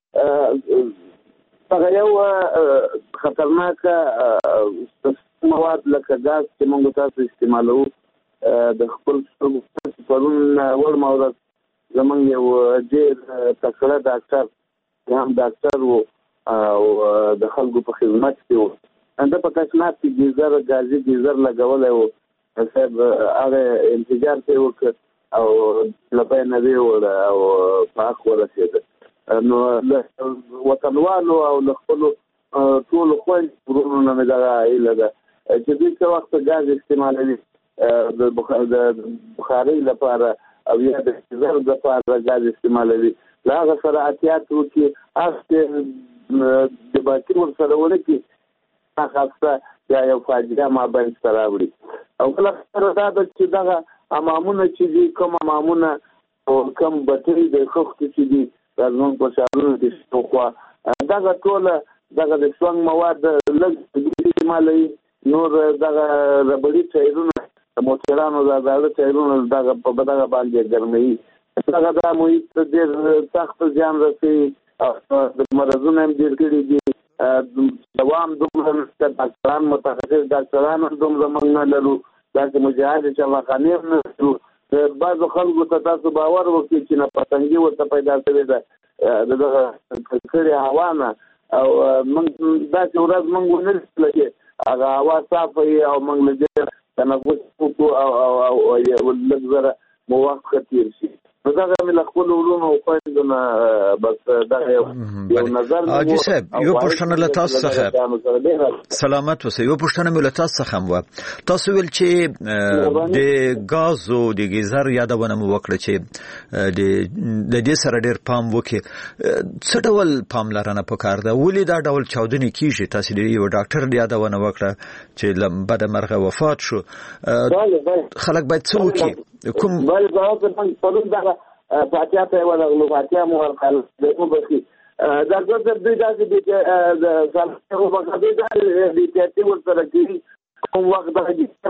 هغه یو خطرناک مواد لکه غاز چې موږ تاسو استعمالوو د خپل پرون ول مورد زمونږ یو ډېر تکړه ډاکټر هم ډاکټر وو او د خلکو په خدمت کې وو. انده په تشنات کې ګیزر غازي ګیزر لګولای وو. صاحب هغه انتظار ته وکړ او لپاره نه دی ور او پاک ورسېد. نو وطنوالو او خپل ټول خوند ورونو نه دا ایله ده چې دې څه وخت غاز استعمالوي د بخاري لپاره او یا د ګیزر لپاره غاز استعمالوي. لاغه سره احتیاط وکړي. اصل د باکتر سره ولکې خاصه یا یو فاجعه ما باندې سره وړي. او کله سره دا چې دغه امامونه چې دي کوم امامونه او کوم بټري د خوخت چې دي زموږ په شاورونو کې شوخوا دغه ټوله دغه د څنګه مواد لږ استعمالوي. نور دغه ربړي ټایرونه موټرانو دغه ټایرونه دغه په بدغه باندې ګرمي. دغه د محیط ډېر سخت ځان رسي او د مرزونو هم ډېر کړي دي. دوام دومره ډاکټران متخصص ډاکټران دومره موږ نه لرو داسې مجاهد شفاخانې هم نه لرو بعضو خلکو ته تاسو باور وکړئ چې نه پتنګي ورته پیدا شوې ده دغه ککړې هوا نه او موږ داسې ورځ موږ ونه لیدله چې هغه هوا صافه وي او موږ له دې تنفس وکړو او لږ زره مو وخت ښه تېر شي نو دغه مې له خپلو وروڼو او خویندو نه بس دغه یو نظر حاجي صاحب یو پوښتنه له تاسو څخه سلامت اوسئ یو پوښتنه مې له تاسو څخه هم وه تاسو ویل چې د ګازو د ګیزر یادونه مو وکړه چې د دې سره ډېر پام وکړي څه ډول پاملرنه پکار ده ولې دا ډول چاودنې کیږي تاسو د یو ډاکټر یادونه وکړه چې له بده مرغه وفات شو خلک باید څه وکړي کوم بل ځواب پرون دا فاتحه ته ورغلو فاتحه مو ورکړل دغه بخي دا څه د دې داسې د څلورو باندې د دې ورته کې کوم وخت د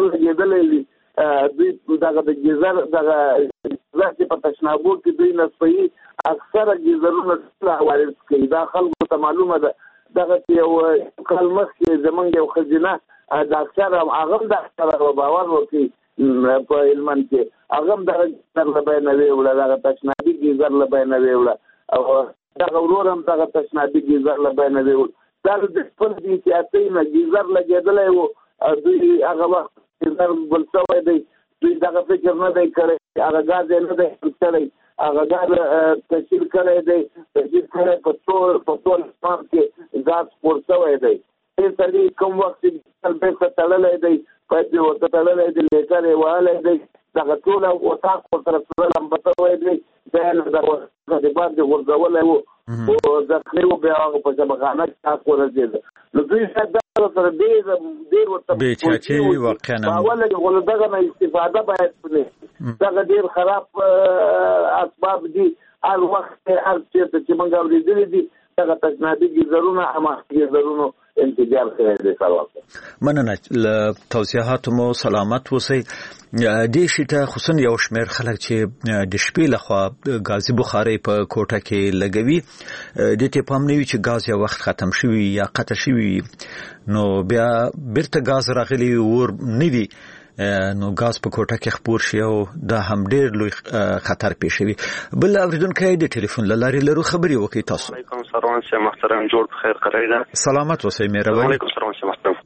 کېدلې دوی دغه د ګیزر دغه ځکه په تشنابو کې دوی نسبي اکثره ګیزرونه وارد کوي دا خلکو ته معلومه ده دغه یو کلمه کې زمونږ یو خزینه د اکثر هغه د اکثر باور وکړي په علم کې هغه د ګیزر له بیان ویوړه دغه تشنابي ګیزر له بیان ویوړه او دغه ورور هم دغه تشنابي ګیزر له بیان ویوړه دا د خپل دي چې نه ګیزر لګیدلې وو دوی هغه وخت ګیزر بل څه دی دوی دغه فکر نه دی کړی هغه غاز نه دی کړی هغه غاز تشکیل کړی دی تشکیل کړی په ټول اسمان کې غاز پورته دی هیڅ دې کوم وخت چې به ستړلې دی پاتې ورته تړلې دی لیکره واله دی دغه ټول او تاسو سره سره لمبته وای دی دا نه د باندې ورځولې وو او ځکه نو بیا هغه په ځمکانه تاسو ورځید نو دوی څنګه سره ډیر ورته به چې واقعا اول ول دغه نه استفاده باید وکړي دغه ډیر خراب اسباب دي هر وخت هر چې موږ اورېدلې دي دغه تجنبي ګیزرونه هماغه ګیزرونه انتظار کوي د سلام مننه توصيهات مو سلامت وسی د شته خصوصا یو شمیر خلک چې د شپې لخوا غازي بخاري په کوټه کې لګوي د ته پام نه وي چې غاز یو وخت ختم شوی یا قطع شوی نو بیا بیرته غاز راغلی ور نیوي نو غاز په کوټه کې خپور شي او دا هم ډېر لوی خطر پیښوي بل اوریدونکو د ټلیفون لارې لرو خبري وکي تاسو علیکم سلام سي محترم جوړ بخیر قرایدا سلامت اوسئ مهرباني علیکم سلام سي محترم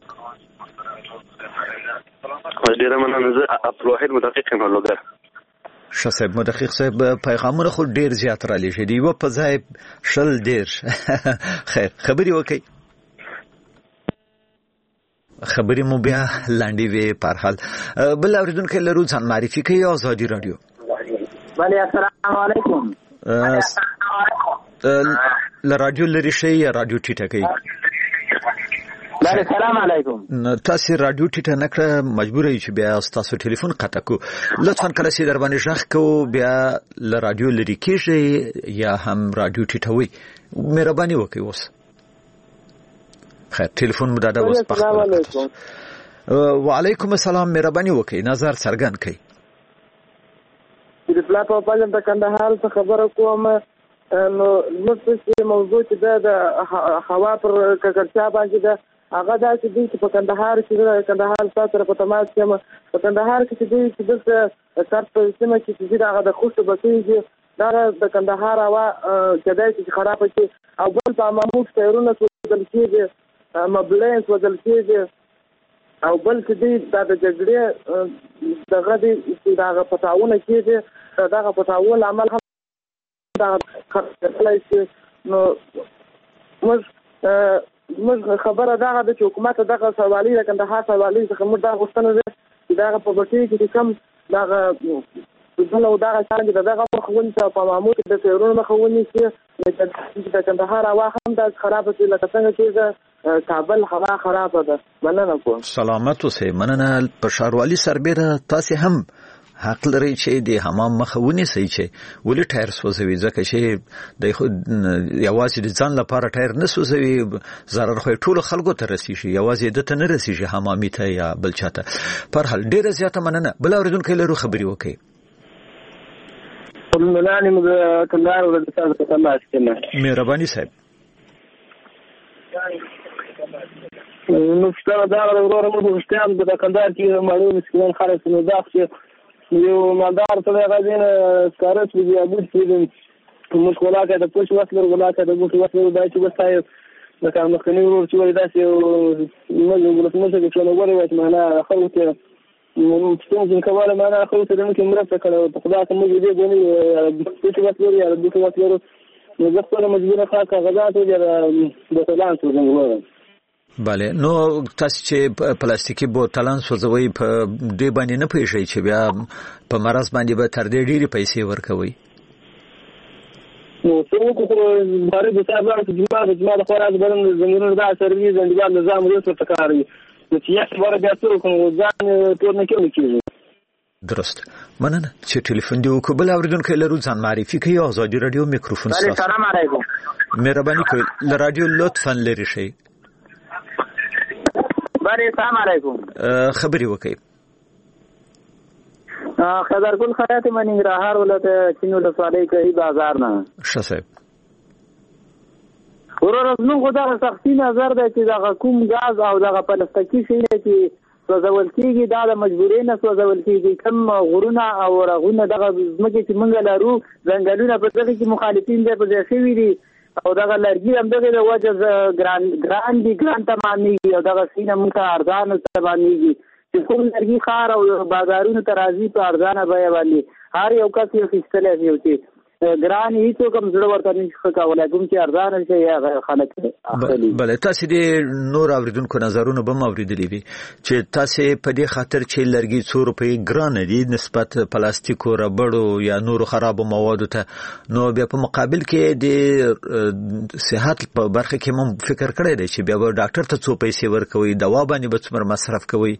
ډیر مننه زه عبدالواحد مدقق یم لوګر شاسب مدقق صاحب پیغامونه خو ډیر زیات را لېږي دی و په ځای شل ډیر خیر خبري وکي خبرې مو بیا لاندې وی په حال بل اوریدونکو لرو ځان معرفي کوي آزادي رادیو بله السلام علیکم ل رادیو لري شي یا رادیو ټیټه کوي بله السلام علیکم تاسو رادیو ټیټه نکړه مجبور یې چې بیا تاسو ټلیفون قطع کو لطفا کله چې در باندې ژغ کو بیا ل رادیو لري کېږي یا هم رادیو ټیټوي مهرباني وکړئ اوس خیر ټلیفون مو دادا اوس پخپل وعلیکم السلام مهرباني وکړئ نظر څرګند کړئ د پلا په پالم د کندهار څخه خبره کوم نو مستشفى موضوع چې د هوا پر ککړتیا باندې ده هغه دا چې دوی په کندهار کې کندهار سره په تماس کې په کندهار کې دوی چې د کارت په سیمه کې چې هغه د خوشو بسېږي دا د کندهار هوا کېدای شي خراب شي او بل په معمول شهرونه سوځل کېږي مبلنس وځل کېږي او بل چې دوی د جګړې دغه د هغه پتاونه کېږي دغه پتاول عمل هم دا خلای شي نو موږ خبره دا ده چې حکومت دغه سوالي د کندهار سوالي څخه موږ دا غوښتنه ده چې دغه په بټي کې کم دغه دغه دغه څنګه دغه خوونی ته په معمول د تیرونو مخونی چې د کندهار هوا هم د خراب شي لکه څنګه چې کابل هوا خراب ده مننه کوم سلامت اوسئ مننه په شاروالي سربېره تاسو هم حق لري چې د حمام مخونی سي چې ولې ټایر سوځوي ځکه چې د یوازې د ځان لپاره ټایر نه سوځوي ضرر خو ټول خلکو ته رسیږي یوازې د ته نه رسیږي حمامي ته یا بل چاته پر حال ډیره زیاته مننه بل اوریدونکو لرو خبري وکي ملانی مګ کندهار ورته تاسو ته مهرباني صاحب نو څه دا ورور مو بوختيان د کندهار کې مړو مسکین خالص نو دا چې یو مالدار ته غاځین سکارت دی ابو چې موږ ولاکه د پوښ وسلر ولاکه د ګوت وسلر دای چې وستای د کار مخکنی ورور چې ولدا چې موږ ولسمه چې نو غوړې وایي معنا خلک څنګه کوله معنا خلک د موږ مرسته کړو په خدا ته موږ دې غوړي پوښ وسلر یا د ګوت وسلر نو زه خپل مجبوره خاصه غذا ته د سلام څنګه بله نو تاسو چې پلاستیکي بوتلان سوځوي په دې باندې نه پېښی چې بیا په مرز باندې به تر دې ډېری پیسې ورکوي نو څنګه کوم بارے د صاحب د جماعت خورات بدن زمونږ د سروي زندګي نظام ریاست تکاري چې یې بار بیا څو کوم ځان ټول نه کېږي درست مننه چې ټلیفون دی وکړ بل اوریدونکو لرو ځان معرفي کوي آزادي رادیو میکروفون سلام السلام علیکم مهرباني کوئ ل رادیو لطفا لري شي السلام علیکم خبري وکي خضر ګل خیاط منی راهار ولته چینو د سوالای کوي بازار نه ښه صاحب ورور نو خدای شخصي نظر دی چې دا کوم غاز او دا پلاستیکي شي چې سوځول کیږي دا د مجبورۍ نه سوځول کیږي کم غرونه او رغونه دغه ځمکې چې موږ لرو ځنګلونه په دغه کې مخالفین دي په ځای شوي دي او دغه لرګي هم دغه د وجه ګران تمامېږي او دغه سینه موږ ته ارزانه تمامېږي چې کوم لرګي ښار او بازارونو ته راځي په ارزانه بیه باندې هر یو کس یې اخیستلی شي چې ګران هیڅوک هم زړه ورته نشي کولی کوم چې ارزانه شي یا خلک اخلي بله تاسې د نور اوریدونکو نظرونه به م اورېدلي وي چې تاسې په دې خاطر چې لرګي 2 روپۍ ګرانه دي نسبت پلاستیکو ربړو یا نورو خرابو موادو ته نو بیا په مقابل کې د صحت په برخه کې هم فکر کړی دی چې بیا به ډاکټر ته 2 پیسې ورکوي دوا باندې به څومره مصرف کوي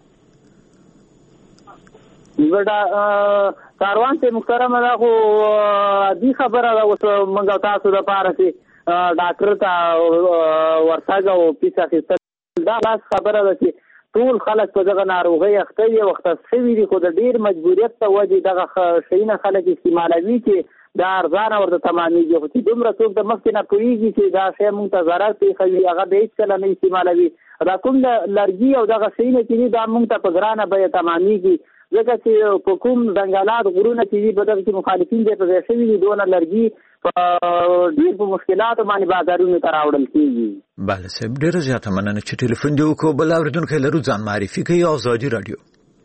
کاروان ته محترم دا خو دې خبره دا اوس موږ تاسو د پاره چې ډاکټر ته ورتګ او پیسې اخیستل دا لاس خبره ده چې ټول خلک په دغه ناروغۍ اخته دي وخت شوي دي خو د ډېر مجبوریت ته وجې دغه شیونه خلک استعمالوي چې دا ارزانه ورته تمامېږي خو چې دومره څوک د مخکې نه پوهېږي چې دا شی موږ ته ضرر پېښوي هغه به هېڅکله نه استعمالوي دا کوم لرګي او دغه شیونه چې دي دا موږ ته په ګرانه بیه تمامېږي ځکه چې په کوم ځنګلات غرونه چې دي په دغه کې مخالفین دي په ځای شوي دي دونه لرګي په ډېر په مشکلاتو باندې بازارونو ته راوړل کېږي بله صاحب ډېره زیاته مننه چې ټلیفون دې وکړو بل اورېدونکی لرو ځان معرفي کوي آزادي راډیو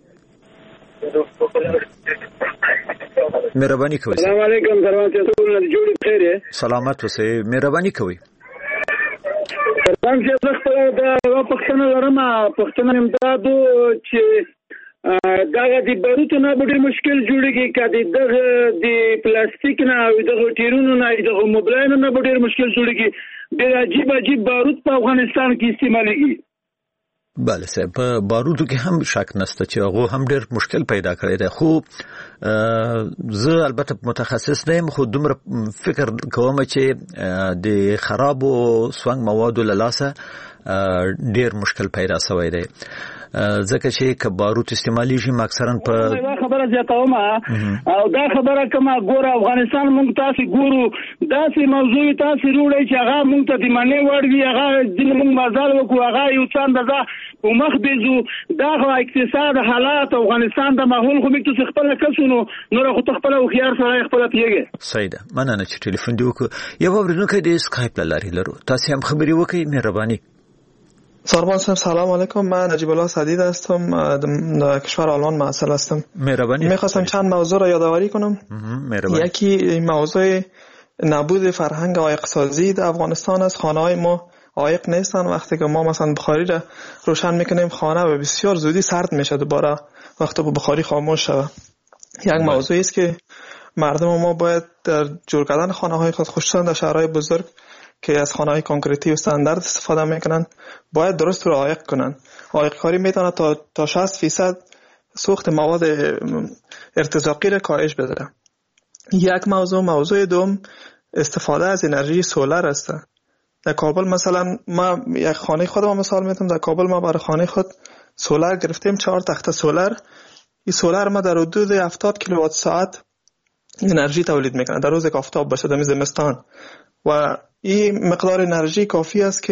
مهرباني کوئ السلام علیکم دروازه ټول جوړ خیر سلامت اوسئ مهرباني کوئ سلام چې زه دا پښتنه لرم پښتنه امدادو چې دغه د باروتو نه ډېر مشکل جوړیږي کله دغه د پلاستیک نه او دغه ټیرونو نه دغه موبایلونو نه ډېر مشکل جوړیږي ډېر عجیب باروت په افغانستان کې استعمالېږي بله صاحب په بارودو کې هم شک نشته چې هغه هم ډېر مشکل پیدا کړی دی خو زه البته متخصص نه یم خو دومره فکر کوم چې د خرابو سونګ موادو له لاسه ډېر مشکل پیدا شوی دی ځکه چې که باروت استعمالیږي اکثرا په خبره زیاتوم او دا خبره کومه ګوره افغانستان موږ تاسو ګورو داسې موضوع تاسو وروړي چې هغه موږ ته د منې وړ وي هغه د موږ مزال وکړو هغه یو څه اندازه په مخ بيزو دا اقتصاد حالات افغانستان د ماحول خو موږ ته خپل کسونو نور خو خپل او خيار سره خپل پیږي صحیح ده مننه چې ټلیفون دی وکړو یو ورونکو د اسکایپ لاري لرو تاسو هم خبري وکړئ مهرباني سربان صاحب سلام علیکم من نجیب الله سدید هستم در کشور آلمان محصل هستم مهربانی میخواستم چند موضوع را یادآوری کنم یکی موضوع نبود فرهنگ عایق سازی در افغانستان است خانه های ما عایق نیستن وقتی که ما مثلا بخاری را روشن میکنیم خانه به بسیار زودی سرد میشه دوباره وقتی بخاری خاموش شود یک موضوعی است که مردم ما باید در جور کردن خانه های خود خصوصا در شهرهای بزرگ که از خانه‌های کانکریتی و استاندارد استفاده میکنن باید درست رو عایق کنن. عایق کاری میتونه تا 60% سوخت مواد ارتزاقی را کاهش بده. یک موضوع دوم استفاده از انرژی سولار است. در کابل مثلا ما یک خانه خودم مثال میتونم در کابل ما برای خانه خود سولار گرفتیم 4 تخته سولار. این سولار ما در حدود 70 کیلووات ساعت انرژی تولید میکنه در روز که آفتاب باشه در زمستان و این مقدار انرژی کافی است که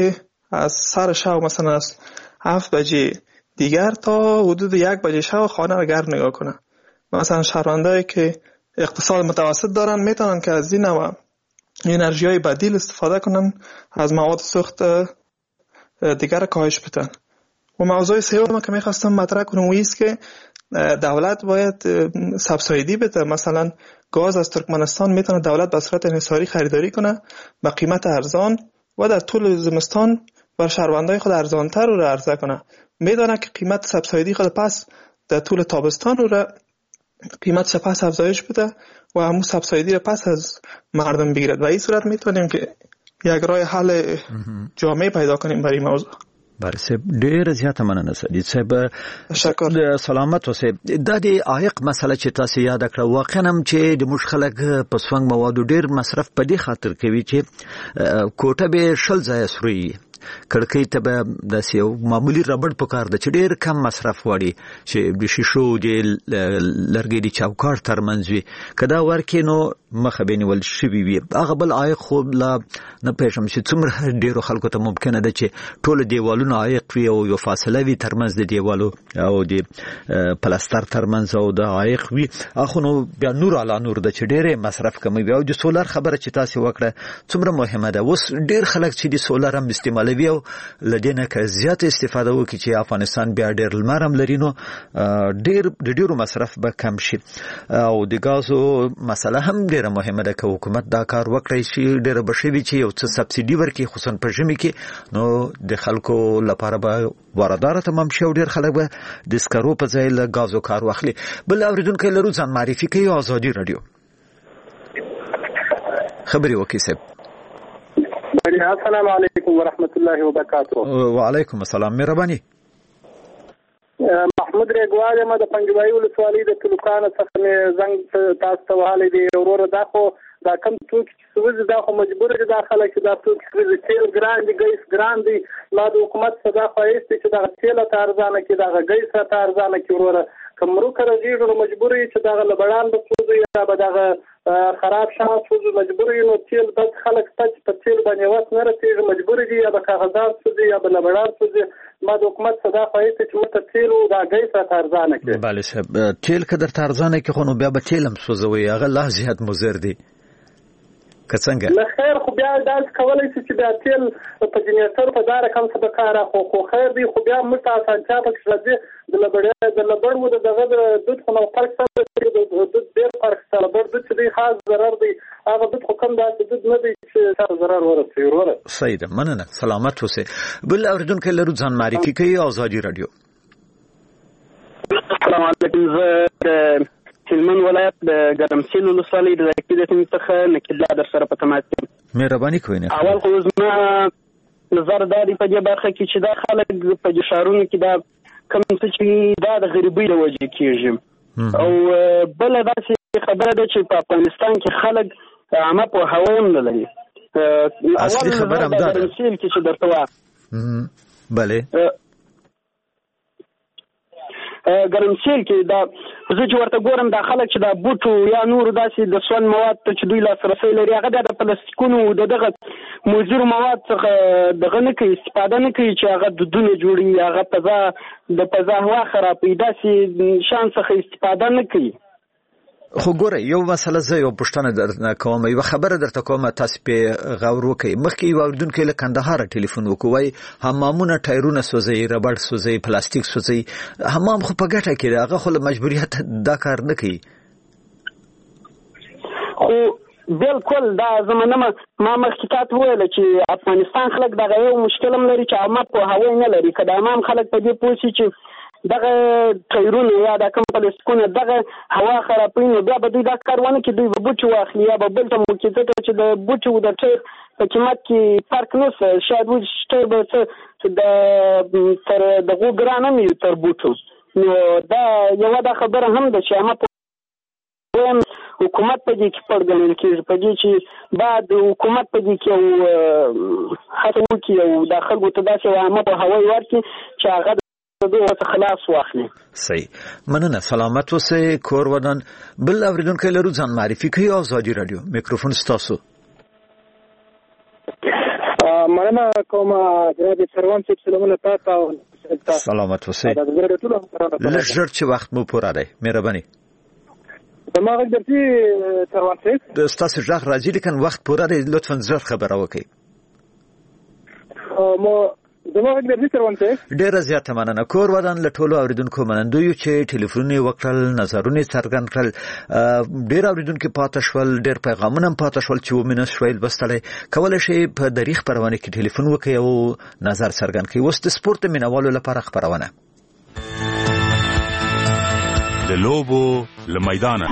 از سر شب مثلا از 7 بجه دیگر تا حدود 1 بجه شب خانه را گرم نگاه کنن. مثلا شهروندایی که اقتصاد متوسط دارن میتونن که از این نوع انرژی های بدیل استفاده کنن، از مواد سوخت دیگر کاهش بدن. و موضوع سوم که میخواستم مطرح کنم ایست که دولت باید سبسایدی بده. مثلا گاز از ترکمنستان میتونه دولت به صورت انحصاری خریداری کنه به قیمت ارزان و در طول زمستان بر شهروندای خود ارزانتر رو عرضه کنه. میدونه که قیمت سبسایدی خود پس در طول تابستان رو قیمت سپس افزایش بده و همون سبسایدی رو پس از مردم بگیرد و این صورت میتونیم که یک راه حل جامع پیدا کنیم برای موضوع. بله صاحب ډیر زیاته مننه سدي صاحب. شکر. سلامت اوسئ. د دې عایق مسله چې تاسو یاد کړه واقعا هم چې د موږ خلک په سونګ موادو ډیر مصرف په دې خاطر کوي چې کوټه به شل ځای سوري کړکۍ ته به د سیو معمولی ربړ پکار د چې ډیر کم مصرف وړي چې د شیشو د لرګي د چوکاټ ترمنځ وي کدا ورکې نو مخه بینول شوی وي. هغه بل عایق خو لا نه پېژم چې څومره ډیرو خلکو ته ممکنه ده چې ټول دیوالونه عایق وي او یو فاصله وي ترمنځ د دیوالو او د پلاستر ترمنځ او د عایق وي. اخو نو بیا نور علا نور د چې ډیره مصرف کمی وي او د سولر خبره چې تاسو وکړه څومره مهمه ده. اوس ډیر خلک چې د سولر هم استعمالوي او لدینه که زیات استفاده وکړي چې افغانستان بیا ډیر لمر هم لري نو ډیرو مصرف به کم شي. او د غازو مسله هم ډیره مهمه ده که حکومت دا کار وکړي چې ډیره بشوي چې یو څه سبسایډي ورکړي خصوصا په ژمي کې نو د خلکو لپاره به واردات تمام شي او ډیر خلک به د سکرو په ځای له غازو کار واخلي. بل اوریدونکو لرو ځان معرفي کوي آزادي رادیو خبري وکي صاحب. السلام علیکم ورحمت الله وبرکاته. وعلیکم السلام. مهرباني. محمود ریګوال یم د پنجوایي ولسوالۍ د تلوکانه څخه زنګ تاسو ته وهلی دی. وروره دا خو دا کم توکي چې سوځي دا خو مجبور دي دا خلک چې دا توکي سوځي. تیل ګران دي، ګیس ګران دی. ما د حکومت څخه دا خواهش دی چې دغه تیل ته ارزانه کړي، دغه ګیس ته ارزانه کړي. وروره که مروکه راځېږي نو مجبور یې چې دغه له بړان به سوځي یا به دغه خراب شوه سوځي. مجبور یې نو تیل داسې خلک شته چې په تیل باندې وس نه رسېږي، مجبور دي یا به کاغذات سوځي یا به له بړان سوځي. ما د حکومت څخه دا خواهش دی چې موږ ته تیل او دا ګیس راته ارزانه کړي. بله صاحب تیل که درته ارزانه کړي خو نو بیا به تیل هم سوځوي، هغه لا زیات مضر دي که څنګه؟ نه خیر خو بیا داسې کولی شي چې بیا تیل په جنریټر په دا رقم څه به کار اخلو خو خیر دی. خو بیا موږ ته اسانتیا پکې راځي. د لبړ و دغه د دود خو نو فرق سره د دود ډېر فرق سره لبړ دود چې دی خاص ضرر دی. هغه دود خو کم داسې دود نه دی چې سره ضرر ورسوي. وروره صحیح ده، مننه، سلامت اوسئ. بل اوریدونکو لرو ځان معرفي کوي آزادي رادیو. السلام علیکم. زه هلمند ولایت د ګرمسیر ولسوالۍ د ذکي د څخه نکیلا در سره په تماس یم. مهرباني کوئ. اول خو زما نظر دا دی په دې برخه کې چې دا خلک په ښارونو کې دا کوم څه چې دا د غریبۍ له وجې کېږي او بله داسې خبره ده چې په افغانستان کې خلک عامه پوهاوی هم نه لري. اصلي خبره هم دا ده ګرمسیر کې چې درته وایم بله ګرمسیر کې دا زه چې ورته ګورم دا خلک چې دا بوټو یا نور داسې د سون مواد ته چې دوی لاسرسی لري هغه د پلاستیکونو د دغه مضرو مواد څخه دغه نه کوي، استفاده نه کوي چې هغه دودونه جوړوي، هغه د فضا هوا خرابوي، داسې شیان څخه استفاده نه کوي. خو ګوره یو مسله زه یو پوښتنه درته کوم، یوه خبره درته کوم، تاسو پې غور وکړئ. مخکې یو اورېدونکی له کندهاره ټلیفون وکړو، وایي حمامونه ټایرونه سوځوي، ربړ سوځوي، پلاستیک سوځوي. حمام خو په ګټه کې دی، هغه خو له مجبوریت دا کار نه کوي. خو بالکل دا زمانه ما مخکې تاسو وویل چې افغانستان خلک دغه یو مشکل هم لري چې عامه پوهاوی نه لري. که د عام خلک په دې پوه شي چې دغه ټایرونه یا د کوم پلاستیکونه دغه هوا خرابوي نو بیا به دوی دا کار ونه کړي، دوی به بوټي واخلي یا به بل ته موکې ځکه چې د بوټو د ټایر په قیمت کې فرق نشته. شاید ټایر به څه تر دغو ګران هم وي تر بوټو. نو دا یوه دا خبره هم ده چې عامه حکومت په دې کې پړ ګڼل کېږي، په دې چې باید حکومت په دې کې یو هڅه وکړي او دا خلکو ته داسې عامه پوهاوی ورکړي چې هغه خلاص واخلي. صحیح، مننه، سلامت اوسئ، کور ودان. بل اوریدونکی لرو ځان معرفي کوي آزادي رادیو، میکروفون ستاسو. مننه کوم جناب سروان صاحب، سلامونه تاسو. سلامت اوسئ. لږ ژر چې وخت مو پوره دی، مهرباني. زما غږ درځي سروان صاحب؟ ستاسو غږ راځي لیکن وخت پوره دی، لطفا ژر خبره وکړئ. زما غږ درځي سروان صاحب؟ ډېره زیاته مننه. کور ودان له ټولو اوریدونکو منندویو چې ټلیفونونه وکړل، نظرونه څرګند کړل. ډېر اوریدونکو پاتې شول، ډېر پیغامونه پاتې شول چې ومنه شویل بستلې. کولای شي په دریغ خبرونه کې ټلیفون وکړي او نظر څرګند کړي. اوس د سپورت مینوالو لپاره خبرونه د لوبو له میدانه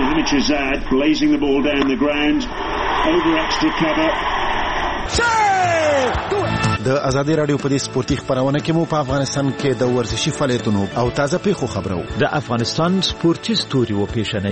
د ازادي رادیو په دې سپورتي خبرونه کې مو په افغانستان کې د ورزشي فعالیتونو او تازه پیښو خبرو. د افغانستان سپورتي ستوري و پیښنې.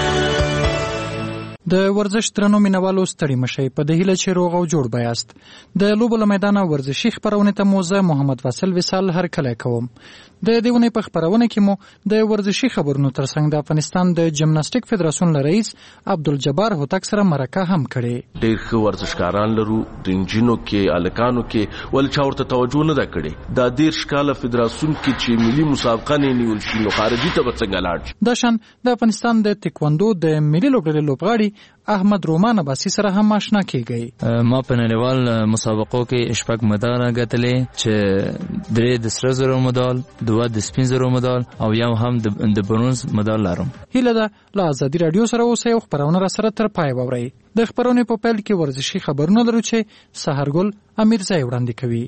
د ورزش درنو مینوالو ستړي مشي په د هیله چې روغ او جوړ بیاست. د لوبو له میدانه ورزشي خبرونه ته موزه محمد فاصل وصال هر کله کوم. د دیونه په خبرونه کې مو د ورزشي خبرونو ترڅنګ د افغانستان د جمناستیک فدراسیون رئیس عبدالجبار هوتک سره مرکه هم کړي. ډېر ښه ورزشکاران لرو، د انجینو کې، الکانو کې، ول چاورته توجه نه دا کړي. د 13 کاله فدراسیون کې چې ملي مسابقه نه نیول شي نو خارجي ته څنګه لاړ. د شان د افغانستان د تکواندو د ملي لوبډلې لوبغاړي احمد رومان عباسی سره هم آشنا کیږي. ما په نړیوال مسابقو کې شپږ مډالونه ګټلې چې 3 د سره زرو مډال، 2 د سپین زرو مډال او یو هم د برونز مډال لرم. هیله ده له ازادي رادیو سره اوسئ او خبرونه را سره تر پای وورئ. د خبرونې په پیل کې ورزشي خبرونه لرو چې سحرګل امیرزی وړاندې کوي.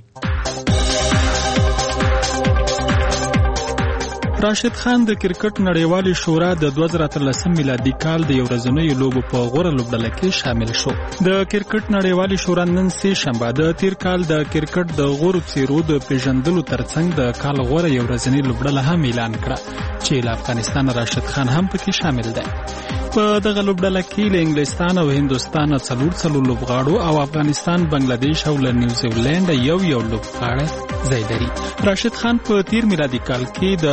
راشد خان د کرکټ نړیوالې شورا د 2013 میلادي کال د یو ورځنیو لوبو په غوره لوبډله کې شامل شو. د کرکټ نړیوالې شورا نن سه شنبه د تیر کال د کرکټ د غوړو څیرو د پیژندلو ترڅنګ د کال غوره یو ورځنی لوبډله هم اعلان کړه چې له افغانستان راشد خان هم پکې شامل دی. په دغه لوبډله کې له انګلستان او هندستان څلور لوبغاړو او افغانستان، بنگلاديش او له نیوزیلند یو لوبغاړی ځای لري. راشد خان په تیر میلادي کال کې د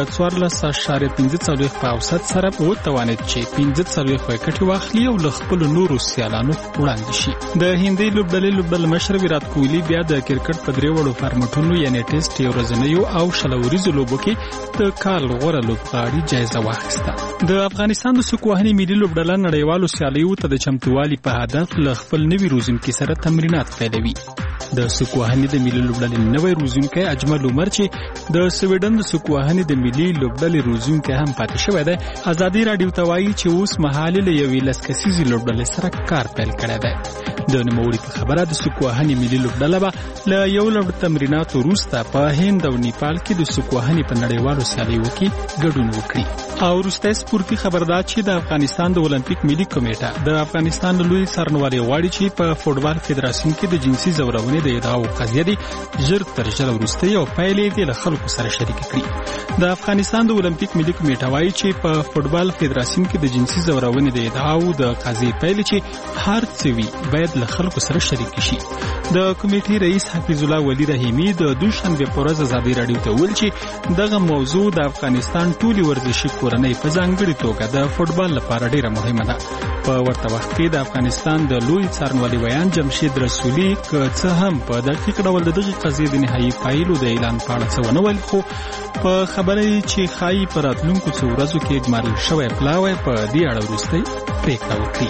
14.15 په اوسط سره توانید چې 15 وکټ واخلي او له خپل نورو سیالانو وړاندې شي. د هندي لوبډلې مشر ویرات کوهلی بیا د کرکټ په درې وړو فارمټونو یعنی ټیسټ، یو ورځنیو او شلوریزو لوبو کې د کال غوره لوبغاړي جایزه واخیسته. د افغانستان د سکوهني ملي لوبډله نړیوالو سیالیو ته د چمتووالي په هدف له خپل نوي روزونکي سره تمرینات پیلوي. د سکوهني د ملي لوبډلې نوی روزونکی اجمل عمر چې د سویډن د سکوهني د ملي لوبډلې روزونکی هم پاتې شوی دی، ازادي رادیو ته وایي چې اوس مهال له یوې لسکسیزې لوبډلې سره کار پیل کړی دی. د نوموړي په خبره د سکوهني ملي لوبډله به له یو لړ تمریناتو وروسته په هند او نیپال کې د سکوهني په نړیوالو سیالیو کې ګډون وکړي. او وروستی سپورتي خبردار چې د افغانستان د اولمپیک ملي کمیټه د افغانستان لوی څارنوالي غواړي چې په فوټبال فدراسیون کې د جنسي زورونې د ادعاو قضیه دی ژر تر ژره وروسته یو پایلې د خلکو سره شریک کړي. د افغانستان د اولمپیک ملي کمیټه وایي چې په فوټبال فدراسیون کې د جنسي زورونې د ادعاو د قضیې پایلې چې هر څه وي باید له خلکو سره شریک شي. د کمیټې رئیس حفیظ الله ولی رحیمی د دوشنبه په ورځ ازادي رادیو ته ویل چې دغه موضوع د افغانستان ټولي ورزشي کورنۍ په ځانګړي توګه د فوټبال لپاره ډیره مهمه ده. په ورته وخت کې د افغانستان د لوی څارنوالي ویان جمشید رسولي که څه هم په دقیق ډول دغه قضیې د نهایي پایلو د اعلان په اړه څه ونه ویل، خو په خبره چې ښایي په راتلونکو څو ورځو کې اجمال شوی پلاوی په دې اړه وروستۍ پرېکړه وکړي.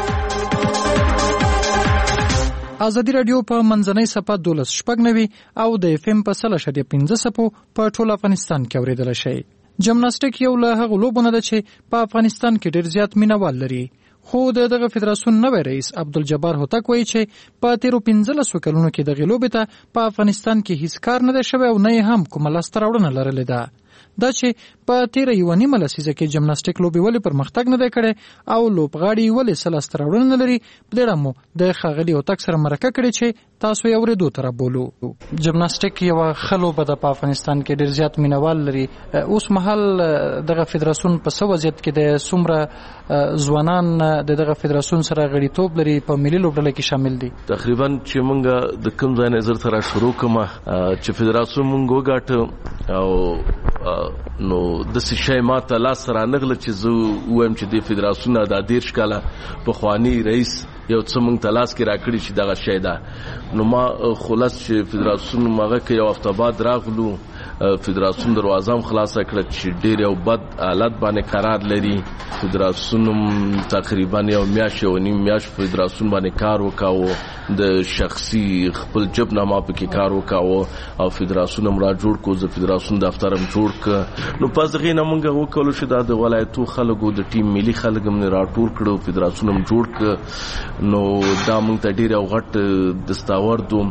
ازادي رادیو په منځنۍ صفحه 12.90 او د اف ام په 100.15 په ټول افغانستان کې اوریدل شي. جمناستیک یو له هغو لوبو نه ده چې په افغانستان کې ډیر زیات مینوال لري، خو دغه فدراسیون نوی رئیس عبدالجبار هوتک وایي چې په 13 کلونو کې دغه لوبې ته په افغانستان کې هیڅ کار نه دی شوی او نه هم کومه لاسته راوړنه لرلې ده. دا چې په 13 لسیزه کې جمناستیک لوبې ولې پرمختګ نه دی کړی او لوبغاړي ولې لاسته راوړنه نه لري، په دې اړه مو د ښاغلي هوتک سره مرکه کړې چې تاسو یې اورېدو ته رابولو. جمناستیک یوه ښه لوبه ده په افغانستان کې، ډېر زیات مینوال لري. اوس مهال دغه فدراسیون په څه وضعیت کې دی؟ څومره ځوانان د دغه فدراسیون سره غړیتوب لري، په ملي لوبډله کې شامل دي؟ تقریبا چې مونږ د کوم ځای نه زر سره شروع کومه چې فدراسیون مونږ وګاټه او نو د شي ماته لاس را نغله چې زه وایم چې د فدراسیون د 10 کاله په خواني رئیس یو څه مونږ تلاش کې راکړي چې دغه شی ده. نو ما خلاص چې فدراسیون ماغه کې یو هفته بعد راغلو، فدراسیون دروازه هم خلاصه کړه چې ډېر یو بد حالت باندې قرار لري. فدراسیون تقریبا یو میاشت او نیم میاشت فدراسیون باندې کار وکاوه، د شخصي خپل جبنامه په کې کار وکاوه او فدراسیون هم را جوړ کو، د فدراسیون دفتر هم جوړ ک. نو پس دغه نه مونږ وکولو چې د ولایتو خلکو د ټیم ملي خلک هم را ټول کړو، فدراسیون هم جوړ ک. نو دا مونږ ته ډیر غټ دستاوردو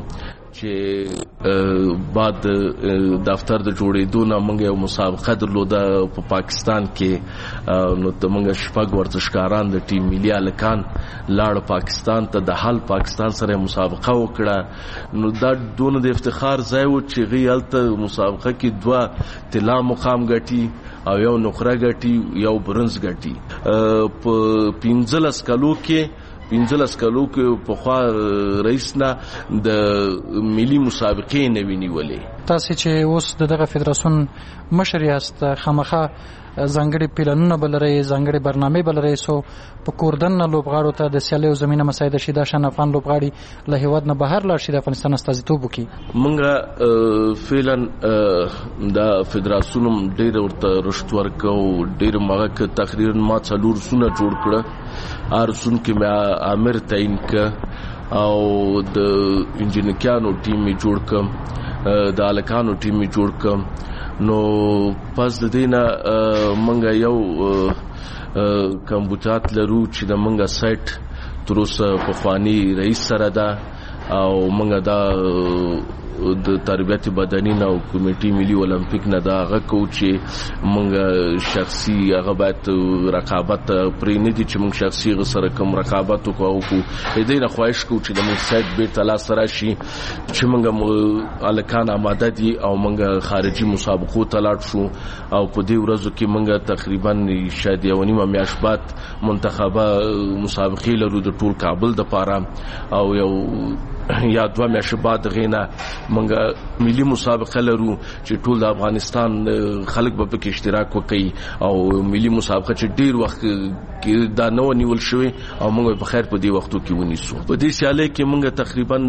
چې بعد دفتر د جوړېدو نه مونږ یو مسابقه درلوده په پاکستان کې. نو ته مونږ شپږ ورزشکاران د ټیم ملي هلکان لاړ پاکستان ته، د حال پاکستان سره مسابقه وکړه. نو دا دونه د افتخار ځای و چې غي هلته مسابقه کې 2 طلا مقام ګټي او یو نقره ګټي، یو برنز ګټي. په 15 کلو کې 15 کلو کې په خوا رئیس نه د ملي مسابقې نه وینولې. تاسو چې اوس دغه فدراسیون مشر یاست، خامخا ځانګړي پلانونه بلري، ځانګړي برنامه بلري، سو په کوردن لوبغاړو ته د سیالیو زمينه مساعده شي د شان افغان لوبغاړي له هیواد نه بهر لاړ شي د افغانستان استازیتوب وکړي. مونږه فعلا د فدراسیون ډېر ورته رشد ورکو، ډېر ماغه تقریرا ما څلور سونه جوړ کړه، ارسون کې مې امر تعین ک او د انجینرانو ټیم جوړ ک، د الکانو ټیم جوړ ک. نو پس د دینه منګه یو کمبوچات لرو چې د منګه سایت تر اوسه په خواني رئیس سره ده او منګه دا د تربیت بدني او کمیټې ملي اولمپیک نه دا غو چې منګه شخصي هغه باید رقابت پرې نه دي چې منګه شخصي سره کوم رقابت وکړو. دې نه خواهش کو چې د منګه سایت به تلا سره شي چې منګه الکان آماده دي او منګه خارجي مسابقو تلاټ شو او په دې ورځو کې منګه تقریبا شاید یو نیمه میاشت بعد منتخبه مسابقې لرو د ټول کابل د پاره او یو یا 2 میاشتې بعد غینا منګه ملي مسابقه لرو چې ټول د افغانستان خلک به پکې اشتراک وکړي او ملي مسابقه چې ډیر وخت کې دا نو نیول شوی او موږ په خیر په دې وختو کې ونیسو. په دې سیالي کې موږ تقریبا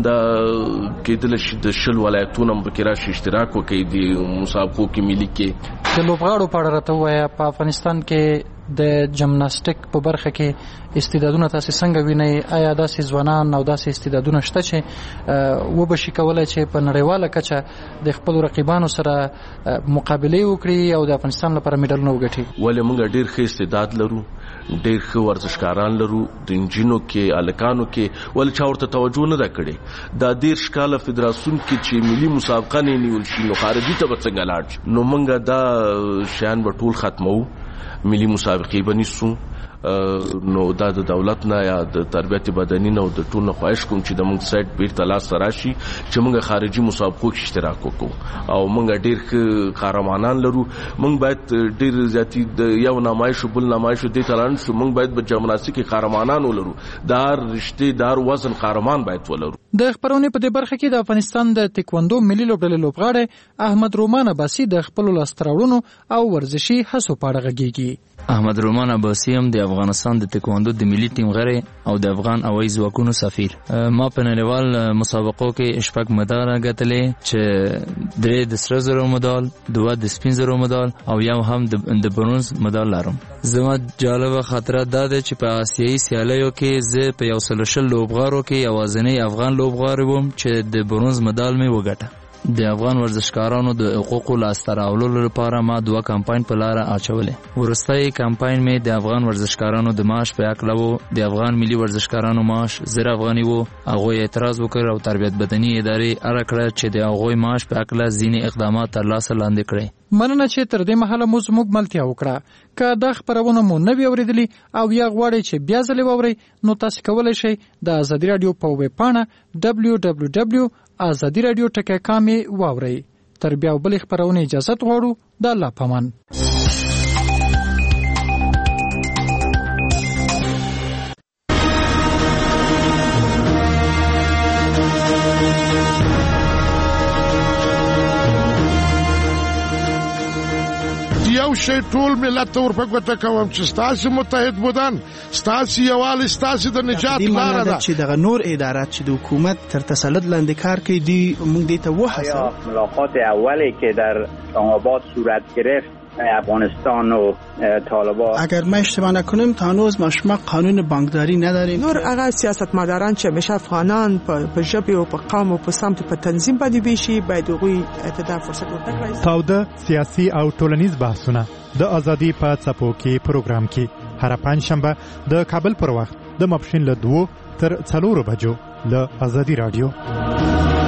د کېدل شي د شل ولایتونو په کې راشي اشتراک وکړي د مسابقو کې ملي کې. د لوبغاړو په اړه راته وایا په افغانستان کې د جمناستیک په برخه کې استعدادونه تاسو څنګه وینئ؟ آیا داسې ځوانان او داسې استعدادونه شته چې وبشي کولای چې په نړیواله کچه د خپل رقیبانو سره مقابله وکړي او د افغانستان لپاره میډالونه وګټي؟ ولې موږ ډیر ښه استعداد لرو، ډیر ښه ورزشکاران لرو، د انجینو کې الکانو کې ول چا ورته توجه نه کړي. دا 10 کاله فدراسیون کې چې ملي مسابقه نه نیول شي نو خارجي ته څنګه لاړ نو موږ دا شان به ټول ختمو، ملي مسابقې بنیسو. نو دا د دولت نه یا د تربیت بدني نه او د ټول نه خواهش کوم چې د موږ سایت بیرته لاس راشي چې موږ خارجي مسابقو کې اشتراک وکړو او موږ ډیر قهرمانان لرو. موږ باید ډیر ذاتی د یو نمایش بل نمایش د تلان شو، موږ باید په جمناستیک قهرمانان ولرو، دار رشته دار وزن قهرمان باید ولرو. د خبرونې په دې برخه کې د افغانستان د تکواندو ملي لوبډلې لوبغاړی احمد رومان عباسي د خپل لاستراوړونو او ورزشي هڅو په اړه غږیږي. احمد رومان عباسي هم د افغانستان د تکواندو د ملي ټیم غړی او د افغان هوایي ځواکونو سفیر. ما په نړیوال مسابقو کې شپږ مډال ګټلې چې 3 د سره زرو مډال، 2 د سپین زرو مډال او یو هم د برونز مډال لرم. زما جالبه خاطره دا ده چې په آسیایي سیالیو کې زه په 100 لوبغاړو کې یوازینی افغان لوبغاړی وم چې د برونز مډال مې وګټه. د افغان ورزشکارانو د حقوقو لاسته راوړلو لپاره ما 2 کمپاین په لاره اچولې. وروستی کمپاین مې د افغان ورزشکارانو د معاش په اړه وو. د افغان ملي ورزشکارانو معاش 0 افغاني وو. هغه اعتراض وکړ او تربیت بدني ادارې اړه کړه چې د هغه معاش په اړه ځینې اقدامات ترلاسه لاندې کړي. مننه چې تر دې مهاله مو زموږ ملتیا وکړه. که دا خبرونه مو نه اوریدلی او یا غواړئ چې بیا ځلې واورئ نو تاسو کولی شئ د ازادي رادیو په ویب پاڼه www.azadiradio.com واورئ. تر بیا بل خبرونه اجازه غواړو. د الله پامان. یو شی ټول ملت ته ورپګوته کوم چې ستاسو متحد بودن ستاسو یوال ستاسو د نجات لاره ده چې دغه نور ادارات چې د حکومت تر تسلط لاندې کار کوي دی موږ دې ته وحسه ملاقات اولی که در اسلام آباد صورت گرفت افغانستان و طالبان اگر ما اشتباه نکنیم تا هنوز ما قانون بانکداری نداریم نور هغه سیاستمداران چې همیشه افغانان په ژبه او په قوم او په سمت په تنظیم باندې ویشي باید هغوی ته فرصت ورکړي. تاوده سیاسي او ټولنیز بحثونه د ازادي په څپو کې پروګرام کې هر پنځشنبه د کابل پر وخت د ماپښین له 2 تر 4 بجو له ازادي رادیو.